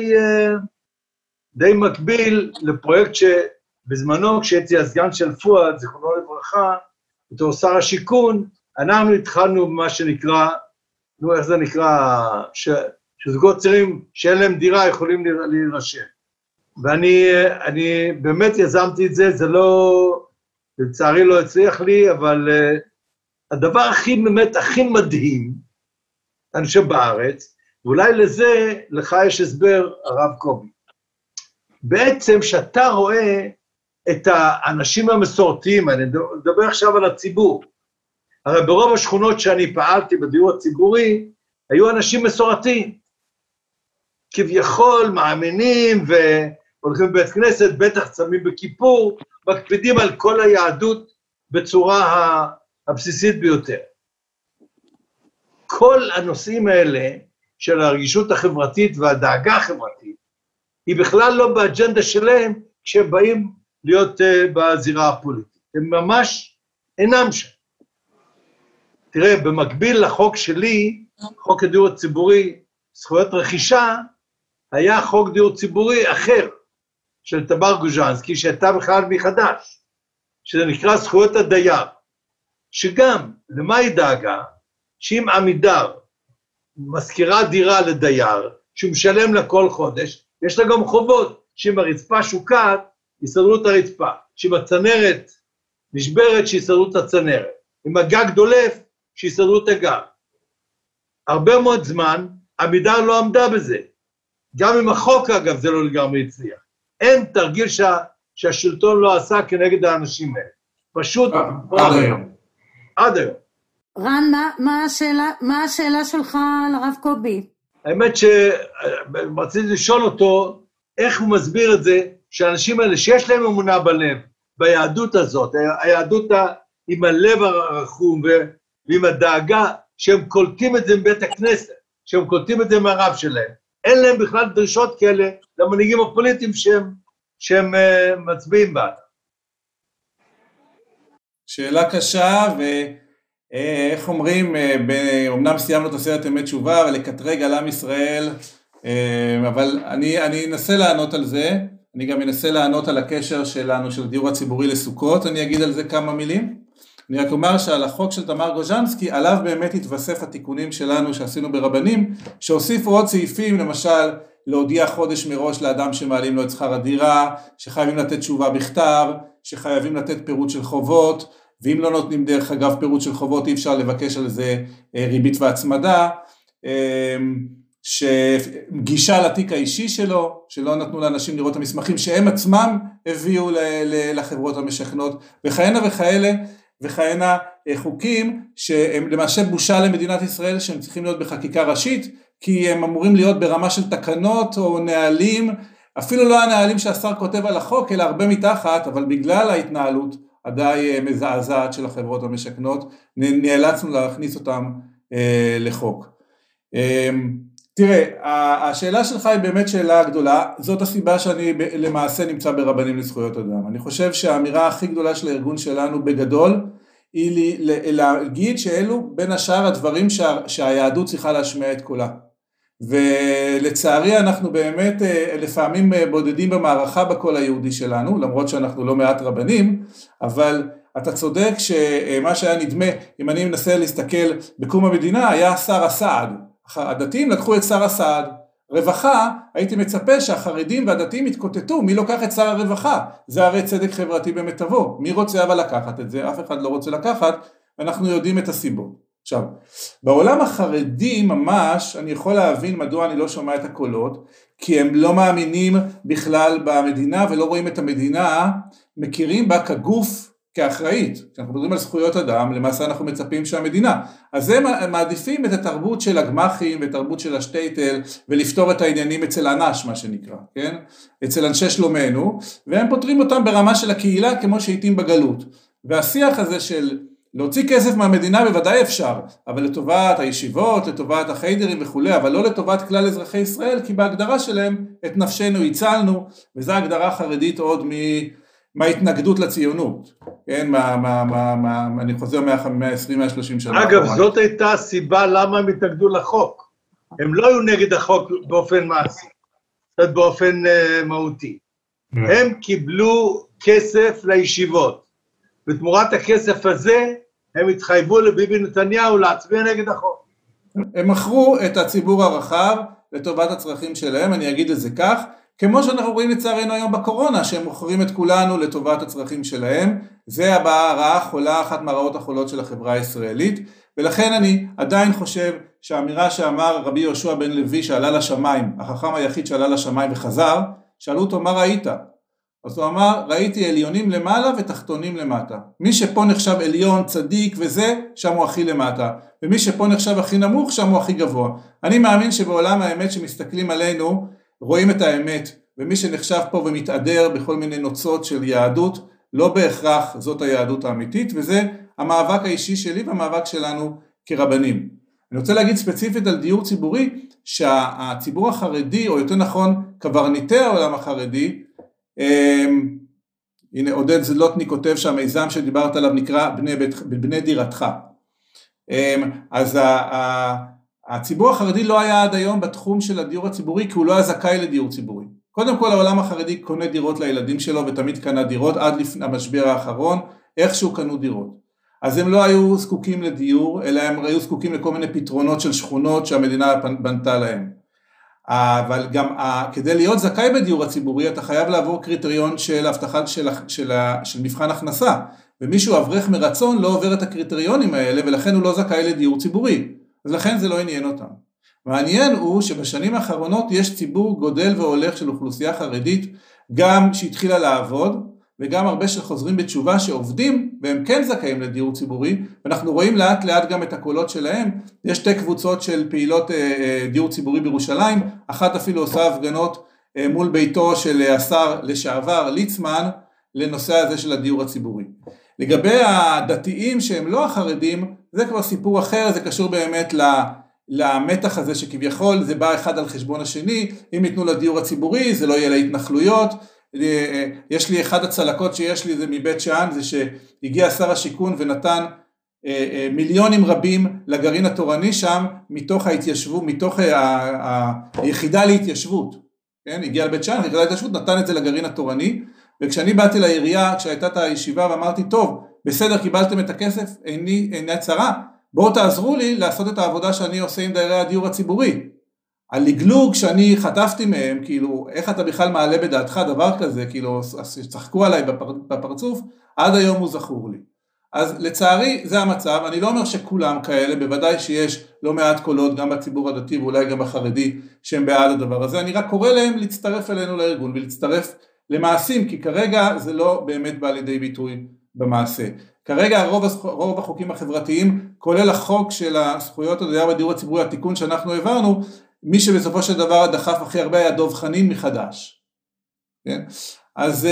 די מקביל לפרויקט שבזמנו, כשהייתי הסגן של פואד, זיכרונו לברכה, בתור שר השיכון, אנחנו התחלנו במה שנקרא, איך זה נקרא, שזוגות צעירים שאין להם דירה יכולים להירשם. ואני באמת יזמתי את זה, זה לא, לצערי לא הצליח לי, אבל הדבר הכי מדהים, אני חושב בארץ, ואולי לזה, לך יש הסבר, הרב קובי. בעצם שאתה רואה את האנשים המסורתיים, אני מדבר עכשיו על הציבור, הרי ברוב השכונות שאני פעלתי בדיור הציבורי, היו אנשים מסורתיים, כביכול מאמינים והולכים בבית כנסת, בטח צמים בכיפור, מקפידים על כל היהדות בצורה הבסיסית ביותר. כל הנושאים האלה של הרגישות החברתית והדאגה החברתית, היא בכלל לא באג'נדה שלהם כשהם באים להיות בזירה הפוליטית. הם ממש אינם שם. תראה, במקביל לחוק שלי, חוק הדיור הציבורי, זכויות רכישה, היה חוק דיור ציבורי אחר, של תמר גוז'נסקי, שהייתה בכלל מחדש, שזה נקרא זכויות הדייר, שגם, למה היא דאגה? שאם עמידר מזכירה דירה לדייר, שהוא משלם לה כל חודש, יש לה גם חובות, שאם הרצפה שוקעת, יסדרו את הרצפה, שאם הצנרת נשברת, שיסדרו את הצנרת, אם הגג דולף, שיסדרו את הגג. הרבה מאוד זמן, עמידר לא עמדה בזה. גם עם החוק, אגב, זה לא לגמרי הצליח. אין תרגיל שהשלטון לא עשה כנגד האנשים האלה. פשוט עד היום. עד היום. רן, מה השאלה שלך לרב קובי? האמת שרציתי לשאול אותו, איך הוא מסביר את זה, שהאנשים האלה שיש להם אמונה בלב, ביהדות הזאת, היהדות עם הלב הרחום ועם הדאגה, שהם קולטים את זה מבית הכנסת, שהם קולטים את זה מהרב שלהם. אין להם בכלל דרישות כאלה למנהיגים הפוליטיים שהם מצביעים בה. שאלה קשה, ואיך אומרים, אמנם סיימנו את הסרט אמת תשובה, ולקטרג על עם ישראל, אבל אני אנסה לענות על זה, אני גם אנסה לענות על הקשר שלנו, של הדיור הציבורי לסוכות, אני אגיד על זה כמה מילים. אני רק אומר שעל החוק של תמר גוז'נסקי, עליו באמת התווסף התיקונים שלנו שעשינו ברבנים, שהוסיפו עוד סעיפים, למשל, להודיע חודש מראש לאדם שמעלים לו את שכר הדירה, שחייבים לתת תשובה בכתב, שחייבים לתת פירוט של חובות, ואם לא נותנים דרך אגב פירוט של חובות, אי אפשר לבקש על זה ריבית והצמדה, שגישה לתיק האישי שלו, שלא נתנו לאנשים לראות את המסמכים, שהם עצמם הביאו לחברות המשכנות, וכהנה וכאלה, וכהנה חוקים שהם למעשה בושה למדינת ישראל, שהם צריכים להיות בחקיקה ראשית, כי הם אמורים להיות ברמה של תקנות או נהלים, אפילו לא הנהלים שהשר כותב על החוק, אלא הרבה מתחת, אבל בגלל ההתנהלות עדיין מזעזעת של החברות המשכנות, נאלצנו להכניס אותם לחוק. תראה, השאלה שלך היא באמת שאלה גדולה, זאת הסיבה שאני למעשה נמצא ברבנים לזכויות אדם. אני חושב שהאמירה הכי גדולה של הארגון שלנו בגדול, היא להגיד שאלו בין השאר הדברים שהיהדות צריכה להשמיע את קולה. ולצערי אנחנו באמת לפעמים בודדים במערכה בקול היהודי שלנו, למרות שאנחנו לא מעט רבנים, אבל אתה צודק שמה שהיה נדמה, אם אני מנסה להסתכל בקום המדינה, היה שר הסעד. הדתיים לקחו את שר הסעד, רווחה, הייתי מצפה שהחרדים והדתיים יתקוטטו, מי לוקח את שר הרווחה? זה הרי צדק חברתי במיטבו, מי רוצה אבל לקחת את זה? אף אחד לא רוצה לקחת, ואנחנו יודעים את הסיבות. עכשיו, בעולם החרדי ממש, אני יכול להבין מדוע אני לא שומע את הקולות, כי הם לא מאמינים בכלל במדינה, ולא רואים את המדינה, מכירים בה כגוף, כאחראית. כשאנחנו מדברים על זכויות אדם, למעשה אנחנו מצפים שהמדינה, אז הם מעדיפים את התרבות של הגמחים, ואת התרבות של השטייטל, ולפתור את העניינים אצל אנש, מה שנקרא, כן? אצל אנשי שלומנו, והם פותרים אותם ברמה של הקהילה, כמו שהייתים בגלות. והשיח הזה של להוציא כסף מהמדינה בוודאי אפשר, אבל לטובת הישיבות, לטובת החיידרים וכו', אבל לא לטובת כלל אזרחי ישראל, כי בהגדרה שלהם את נפשנו הצלנו, וזו הגדרה חרדית עוד מההתנגדות לציונות, כן, אני חוזר 120-130 שנה. אגב, זאת הייתה הסיבה למה הם התנגדו לחוק. הם לא היו נגד החוק באופן מעשי, באופן מהותי. הם קיבלו כסף לישיבות, בתמורת הכסף הזה הם התחייבו לביבי נתניהו להצביע נגד החוק. הם מכרו את הציבור הרחב לטובת הצרכים שלהם, אני אגיד את זה כך, כמו שאנחנו רואים לצערנו היום בקורונה, שהם מוכרים את כולנו לטובת הצרכים שלהם, זה הרעה חולה, אחת מהרעות החולות של החברה הישראלית, ולכן אני עדיין חושב שהאמירה שאמר רבי יהושע בן לוי שעלה לשמיים, החכם היחיד שעלה לשמיים וחזר, שאלו אותו מה ראית? אז הוא אמר, ראיתי עליונים למעלה ותחתונים למטה. מי שפה נחשב עליון, צדיק וזה, שם הוא הכי למטה. ומי שפה נחשב הכי נמוך, שם הוא הכי גבוה. אני מאמין שבעולם האמת שמסתכלים עלינו, רואים את האמת. ומי שנחשב פה ומתעדר בכל מיני נוצות של יהדות, לא בהכרח זאת היהדות האמיתית, וזה המאבק האישי שלי והמאבק שלנו כרבנים. אני רוצה להגיד ספציפית על דיור ציבורי, שהציבור החרדי, או יותר נכון, קברניטי העולם החרדי, הנה עודד זלוטני כותב שהמיזם שדיברת עליו נקרא בני דירתך. אז הציבור החרדי לא היה עד היום בתחום של הדיור הציבורי, כי הוא לא היה זכאי לדיור ציבורי. קודם כל העולם החרדי קונה דירות לילדים שלו, ותמיד קנה דירות עד לפני המשבר האחרון, איכשהו קנו דירות. אז הם לא היו זקוקים לדיור, אלא הם היו זקוקים לכל מיני פתרונות של שכונות שהמדינה בנתה להם. אבל גם כדי להיות זכאי בדיור הציבורי אתה חייב לעבור קריטריון של הבטחת של מבחן הכנסה, ומישהו אברך מרצון לא עובר את הקריטריונים האלה ולכן הוא לא זכאי לדיור ציבורי, אז לכן זה לא עניין אותם. מעניין הוא שבשנים האחרונות יש ציבור גודל והולך של אוכלוסייה חרדית, גם שהתחילה לעבוד וגם הרבה שחוזרים בתשובה שעובדים והם כן זכאים לדיור ציבורי, ואנחנו רואים לאט לאט גם את הקולות שלהם. יש שתי קבוצות של פעילות דיור ציבורי בירושלים, אחת אפילו עושה הפגנות מול ביתו של השר לשעבר ליצמן לנושא הזה של הדיור הציבורי. לגבי הדתיים שהם לא החרדים, זה כבר סיפור אחר, זה קשור באמת למתח הזה שכביכול זה בא אחד על חשבון השני, אם ייתנו לדיור הציבורי זה לא יהיה להתנחלויות. יש לי אחד הצלקות שיש לי זה מבית שאן, זה שהגיע שר השיכון ונתן מיליונים רבים לגרעין התורני שם, מתוך ההתיישבות, מתוך היחידה להתיישבות, כן? הגיע לבית שאן, היחידה להתיישבות, נתן את זה לגרעין התורני, וכשאני באתי לעירייה, כשהייתה את הישיבה ואמרתי, טוב, בסדר, קיבלתם את הכסף, איני צרה, בואו תעזרו לי לעשות את העבודה שאני עושה עם דיירי הדיור הציבורי. הלגלוג שאני חטפתי מהם, כאילו, איך אתה בכלל מעלה בדעתך דבר כזה, כאילו, צחקו עליי בפרצוף, עד היום הוא זכור לי. אז לצערי זה המצב, אני לא אומר שכולם כאלה, בוודאי שיש לא מעט קולות, גם בציבור הדתי ואולי גם בחרדי, שהם בעד הדבר הזה, אני רק קורא להם להצטרף אלינו לארגון, ולהצטרף למעשים, כי כרגע זה לא באמת בא לידי ביטוי במעשה. כרגע רוב החוקים החברתיים, כולל החוק של הזכויות הדייר בדיור הציבורי, התיקון שאנחנו העברנו, מי שבסופו של דבר דחף הכי הרבה היה דב חנין מחדש. כן? אז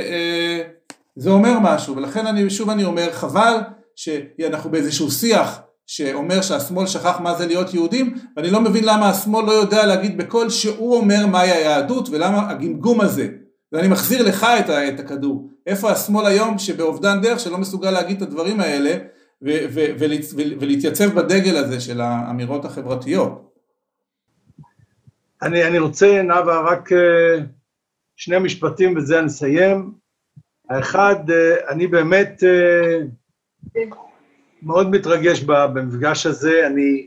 זה אומר משהו, ולכן אני אומר, חבל שאנחנו באיזשהו שיח שאומר שהשמאל שכח מה זה להיות יהודים, ואני לא מבין למה השמאל לא יודע להגיד בכל שהוא אומר מהי היהדות, ולמה הגמגום הזה. ואני מחזיר לך את הכדור. איפה השמאל היום שבאובדן דרך שלא מסוגל להגיד את הדברים האלה, ולהתייצב בדגל הזה של האמירות החברתיות. אני רוצה, נאווה, רק שני משפטים בזה נסיים. האחד, אני באמת מאוד מתרגש במפגש הזה.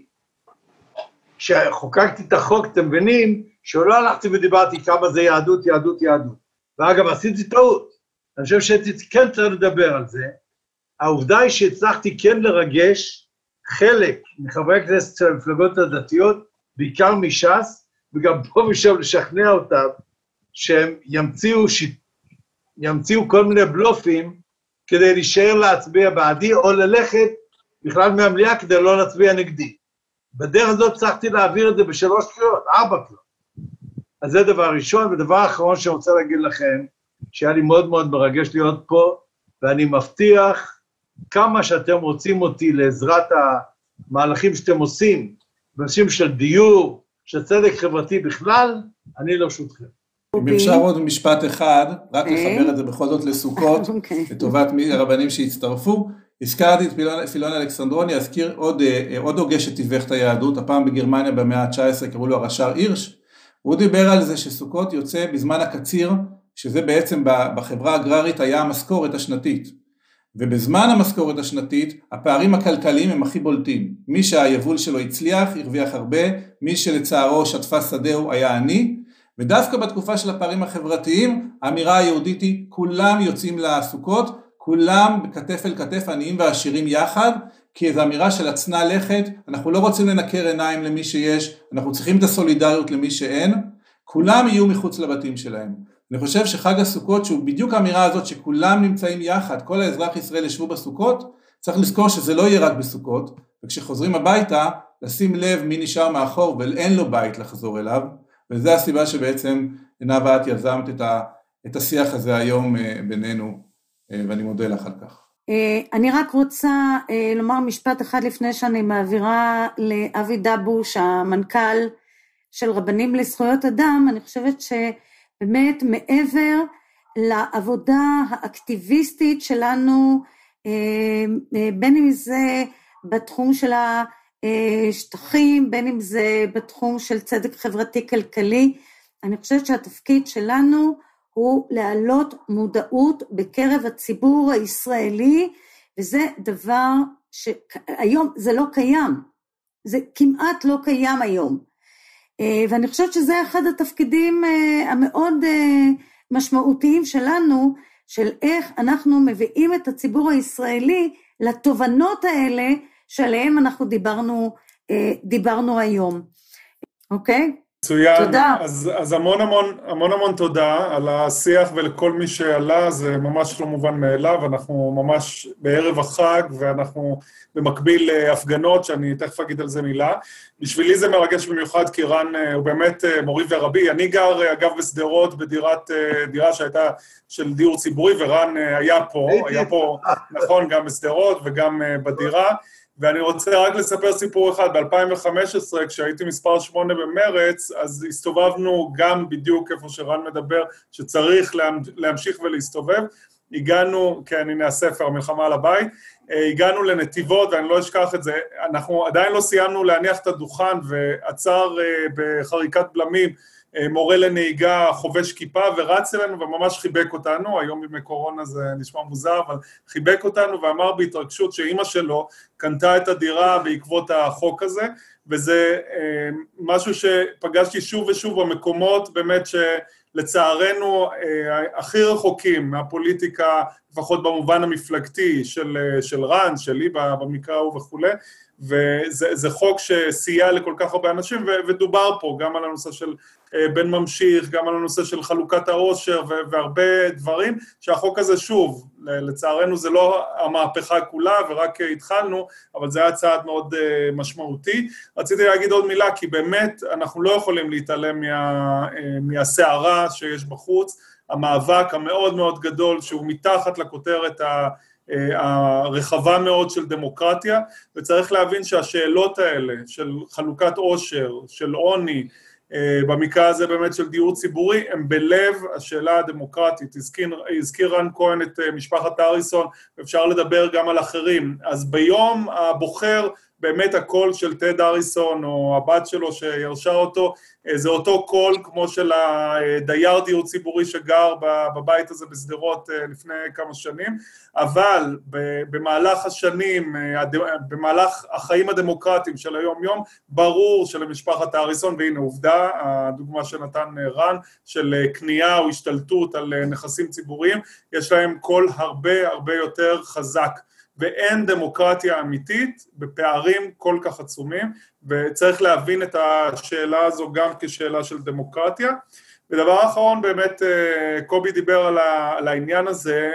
כשחוקקתי את החוק, אתם מבינים, שלא הלכתי ודיברתי כמה זה יהדות, יהדות, יהדות. ואגב, עשיתי טעות. אני חושב שכן צריך לדבר על זה. העובדה היא שהצלחתי כן לרגש חלק מחברי הכנסת של המפלגות הדתיות, בעיקר מש"ס, וגם פה ושם לשכנע אותם, שהם ימציאו כל מיני בלופים, כדי להישאר להצביע בעדי, או ללכת בכלל מהמליאה כדי לא להצביע נגדי. בדרך הזאת הצלחתי להעביר את זה ב3 קריאות, 4 קריאות. אז זה דבר ראשון, ודבר אחרון שאני רוצה להגיד לכם, שהיה לי מאוד מאוד מרגש להיות פה, ואני מבטיח כמה שאתם רוצים אותי לעזרת המהלכים שאתם עושים, בנושאים של דיור, של צדק חברתי בכלל, אני לרשותכם. אם אפשר עוד משפט אחד, רק לחבר את זה בכל זאת לסוכות, לטובת הרבנים שהצטרפו. הזכרתי את פילון אלכסנדרוני, אזכיר עוד הוגה שתיווך את היהדות, הפעם בגרמניה במאה ה-19 קראו לו הרש"ר הירש, הוא דיבר על זה שסוכות יוצא בזמן הקציר, שזה בעצם בחברה האגררית היה המשכורת השנתית, ובזמן המשכורת השנתית הפערים הכלכליים הם הכי בולטים, מי שהיבול שלו הצליח הרוויח הרבה, מי שלצערו שטפה שדהו היה עני, ודווקא בתקופה של הפערים החברתיים האמירה היהודית היא כולם יוצאים לסוכות, כולם בכתף אל כתף, עניים ועשירים יחד, כי זו אמירה של הצנע לכת, אנחנו לא רוצים לנקר עיניים למי שיש, אנחנו צריכים את הסולידריות למי שאין, כולם יהיו מחוץ לבתים שלהם. אני חושב שחג הסוכות, שהוא בדיוק האמירה הזאת שכולם נמצאים יחד, כל האזרח ישראל ישבו בסוכות, צריך לזכור שזה לא יהיה רק בסוכות, וכשחוזרים הביתה, לשים לב מי נשאר מאחור ואין לו בית לחזור אליו, וזו הסיבה שבעצם נאוה את יזמת את השיח הזה היום בינינו, ואני מודה לך על כך. אני רק רוצה לומר משפט אחד לפני שאני מעבירה לאבי דבוש, המנכ"ל של רבנים לזכויות אדם. אני חושבת שבאמת מעבר לעבודה האקטיביסטית שלנו, בין אם זה בתחום של השטחים, בין אם זה בתחום של צדק חברתי כלכלי, אני חושבת שהתפקיד שלנו הוא להעלות מודעות בקרב הציבור הישראלי, וזה דבר שהיום זה לא קיים, זה כמעט לא קיים היום, ואני חושבת שזה אחד התפקידים המאוד משמעותיים שלנו, של איך אנחנו מביאים את הציבור הישראלי לתובנות האלה שעליהם אנחנו דיברנו היום. אוקיי? מצוין. תודה. אז המון תודה על השיח, ולכל מי שעלה, זה ממש לא מובן מאליו, אנחנו ממש בערב החג, ואנחנו במקביל להפגנות, שאני תכף אגיד על זה מילה. בשבילי זה מרגש במיוחד, כי רן הוא באמת מורי ורבי. אני גר אגב בסדרות, דירה שהייתה של דיור ציבורי, ורן היה פה, נכון, גם בסדרות וגם בדירה. ואני רוצה רק לספר סיפור אחד, ב-2015, כשהייתי מספר 8 במרץ, אז הסתובבנו גם בדיוק איפה שרן מדבר, שצריך להמשיך ולהסתובב, הגענו, כן, הנה הספר, המלחמה על הבית, הגענו לנתיבות, ואני לא אשכח את זה, אנחנו עדיין לא סיימנו להניח את הדוכן, ועצר בחריקת בלמים, מורה לנהיגה, חובש כיפה, ורץ אלינו וממש חיבק אותנו, היום בימי קורונה זה נשמע מוזר, אבל חיבק אותנו ואמר בהתרגשות שאמא שלו קנתה את הדירה בעקבות החוק הזה, וזה משהו שפגשתי שוב ושוב במקומות באמת שלצערנו הכי רחוקים מהפוליטיקה, לפחות במובן המפלגתי של רן, שלי במקרה הוא וכו', וזה חוק שסייע לכל כך הרבה אנשים, ודובר פה גם על הנושא של בן ממשיך, גם על הנושא של חלוקת העושר, והרבה דברים, שהחוק הזה שוב, לצערנו זה לא המהפכה כולה, ורק התחלנו, אבל זה היה צעד מאוד משמעותי. רציתי להגיד עוד מילה, כי באמת אנחנו לא יכולים להתעלם מהסערה שיש בחוץ, המאבק המאוד מאוד גדול, שהוא מתחת לכותרת הרחבה מאוד של דמוקרטיה, וצריך להבין שהשאלות האלה של חלוקת עושר, של עוני, במקרה הזה באמת של דיור ציבורי, הם בלב השאלה הדמוקרטית. הזכיר רן כהן את משפחת אריסון, ואפשר לדבר גם על אחרים. אז ביום הבוחר, באמת הקול של טד אריסון, או הבת שלו שירשה אותו, זה אותו קול כמו של הדייר דיור ציבורי שגר בבית הזה בסדרות לפני כמה שנים, אבל במהלך השנים, במהלך החיים הדמוקרטיים של היום יום, ברור שלמשפחת אריסון, והנה עובדה, הדוגמה שנתן רן, של קנייה או השתלטות על נכסים ציבוריים, יש להם קול הרבה יותר חזק. ואין דמוקרטיה אמיתית בפערים כל כך עצומים, וצריך להבין את השאלה הזו גם כשאלה של דמוקרטיה. ודבר אחרון, באמת קובי דיבר על העניין הזה,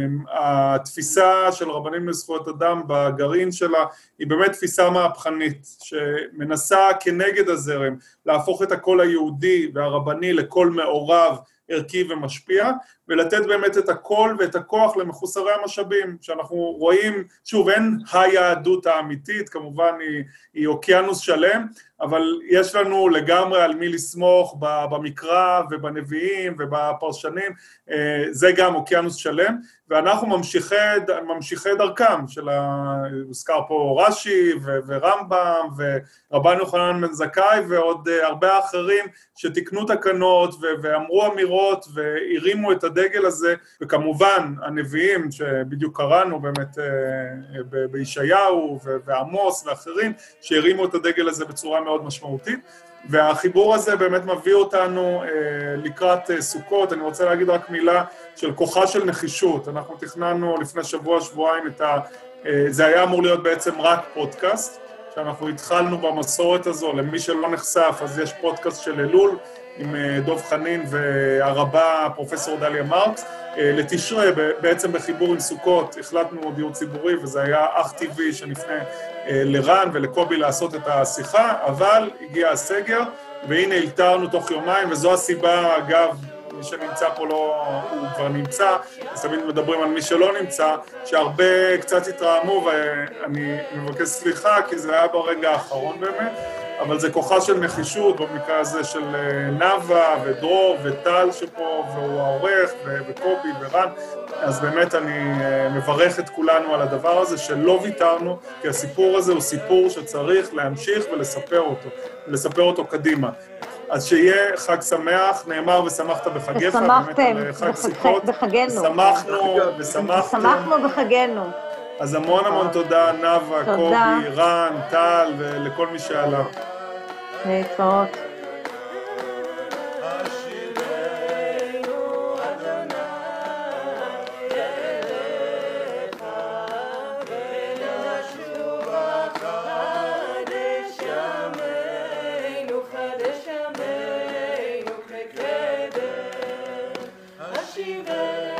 התפיסה של רבנים לזכויות אדם בגרעין שלה, היא באמת תפיסה מהפכנית, שמנסה כנגד הזרם, להפוך את הקול היהודי והרבני לקול מעורב, ערכי ומשפיע, ולתת באמת את הכל ואת הכוח למחוסרי המשאבים, שאנחנו רואים, שוב, אין היהדות האמיתית, כמובן היא אוקיינוס שלם, אבל יש לנו לגמרי על מי לסמוך במקרא ובנביאים ובפרשנים, זה גם אוקיינוס שלם, ואנחנו ממשיכי דרכם, הוזכר פה רש"י ורמב"ם ורבן יוחנן בן זכאי ועוד הרבה אחרים שתיקנו תקנות ואמרו אמירות והרימו את הדגל הזה, וכמובן הנביאים שבדיוק קראנו באמת בישעיהו ועמוס ואחרים שהרימו את הדגל הזה בצורה מאוד משמעותית, והחיבור הזה באמת מביא אותנו לקראת סוכות. אני רוצה להגיד רק מילה של כוחה של נחישות. אנחנו תכננו לפני שבועיים זה היה אמור להיות בעצם רק פודקאסט, שאנחנו התחלנו במסורת הזו, למי שלא נחשף, אז יש פודקאסט של אלול, עם דוב חנין והרבה פרופסור דליה מרקס, לתשרי, בעצם בחיבור עם סוכות, החלטנו דיור ציבורי, וזה היה אך טבעי שנפנה לרן ולקובי לעשות את השיחה, אבל הגיע הסגר, והנה אלתרנו תוך יומיים, וזו הסיבה, אגב, מי שנמצא פה הוא כבר נמצא, אז תמיד מדברים על מי שלא נמצא, שהרבה קצת התרעמו, ואני מבקש סליחה, כי זה היה ברגע האחרון באמת, אבל זה כוחה של נחישות, במקרה הזה של נאווה ודרור וטל שפה, והוא העורך, וקובי ורן, אז באמת אני מברך את כולנו על הדבר הזה, שלא ויתרנו, כי הסיפור הזה הוא סיפור שצריך להמשיך ולספר אותו קדימה. אז שיהיה חג שמח, נאמר ושמחת בחגיך, באמת על חג סוכות. ושמחנו בחגנו. אז המון תודה, נאווה, קובי, רן, טל ולכל מי שעלה. להתראות. Shiva